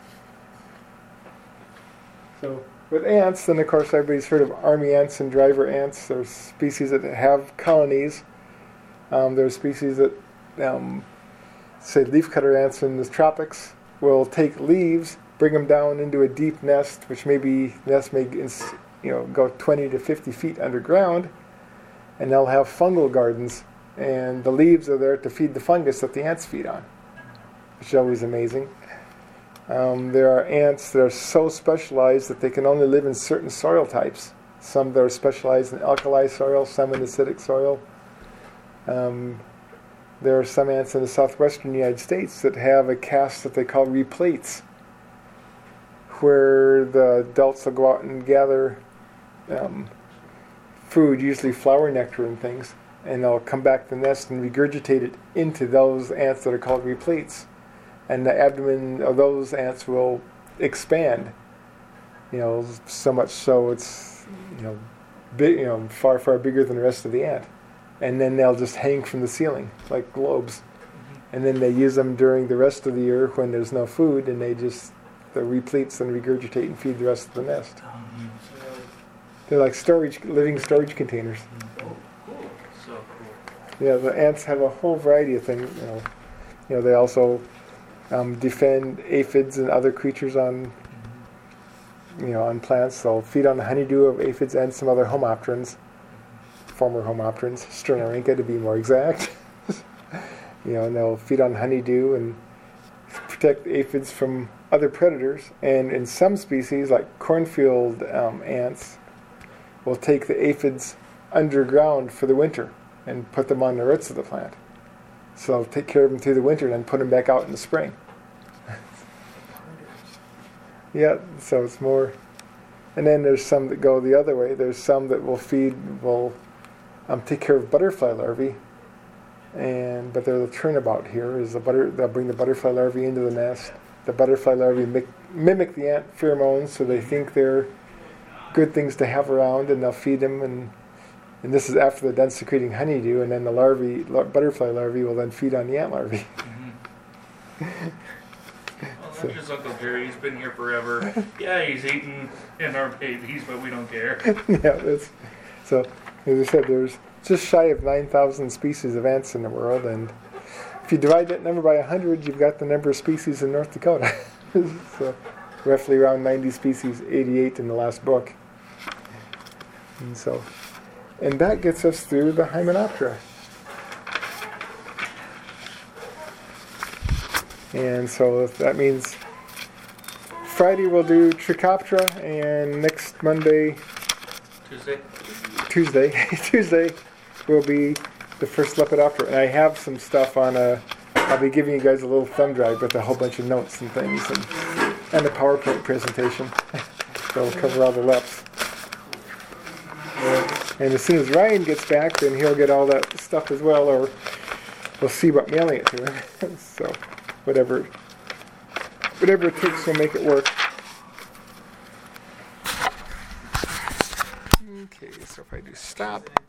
So, with ants, then of course everybody's heard of army ants and driver ants. There's species that have colonies. Um, there's species that, um, say leafcutter ants in the tropics, will take leaves, bring them down into a deep nest, which maybe the nest may you know go twenty to fifty feet underground, and they'll have fungal gardens, and the leaves are there to feed the fungus that the ants feed on, which is always amazing. Um, there are ants that are so specialized that they can only live in certain soil types. Some that are specialized in alkali soil, some in acidic soil. Um, there are some ants in the southwestern United States that have a caste that they call replates, where the adults will go out and gather um, food, usually flower nectar and things, and they'll come back to the nest and regurgitate it into those ants that are called replates. And the abdomen of those ants will expand, you know, so much so it's, you know, big, you know, far, far bigger than the rest of the ant. And then they'll just hang from the ceiling like globes. and then they use them during the rest of the year when there's no food, and they just the repletes and regurgitate and feed the rest of the nest. Um, They're like storage, living storage containers. Oh, cool. so cool. Yeah, the ants have a whole variety of things. You know, you know they also um, defend aphids and other creatures on, you know, on plants. They'll feed on the honeydew of aphids and some other homopterans, former homopterans, Sternorhyncha to be more exact. You know, and they'll feed on honeydew and protect aphids from other predators. And in some species, like cornfield um, ants, will take the aphids underground for the winter and put them on the roots of the plant. So they'll take care of them through the winter and then put them back out in the spring. Yeah, so it's more. And then there's some that go the other way. There's some that will feed, will um, take care of butterfly larvae. And but there's a turnabout here. Is the butter? They'll bring the butterfly larvae into the nest. The butterfly larvae mic- mimic the ant pheromones, so they think they're good things to have around, and they'll feed them. And and this is after they're done secreting honeydew, and then the larvae, lar- butterfly larvae, will then feed on the ant larvae. Mm-hmm. Well, that's just Uncle Jerry. He's been here forever. Yeah, he's eating in our babies, but we don't care. Yeah, that's, so as I said, there's just shy of nine thousand species of ants in the world, and if you divide that number by one hundred, you've got the number of species in North Dakota. So roughly around ninety species, eighty-eight in the last book. And so, and that gets us through the Hymenoptera. And so that means Friday we'll do Trichoptera, and next Monday, Tuesday. Tuesday, Tuesday will be the first Lepidoptera. And I have some stuff on a, I'll be giving you guys a little thumb drive with a whole bunch of notes and things, and, and a PowerPoint presentation that'll cover all the leps. And as soon as Ryan gets back, then he'll get all that stuff as well, or we'll see about mailing it to him. So whatever, whatever it takes, we'll make it work. Okay, so if I do stop.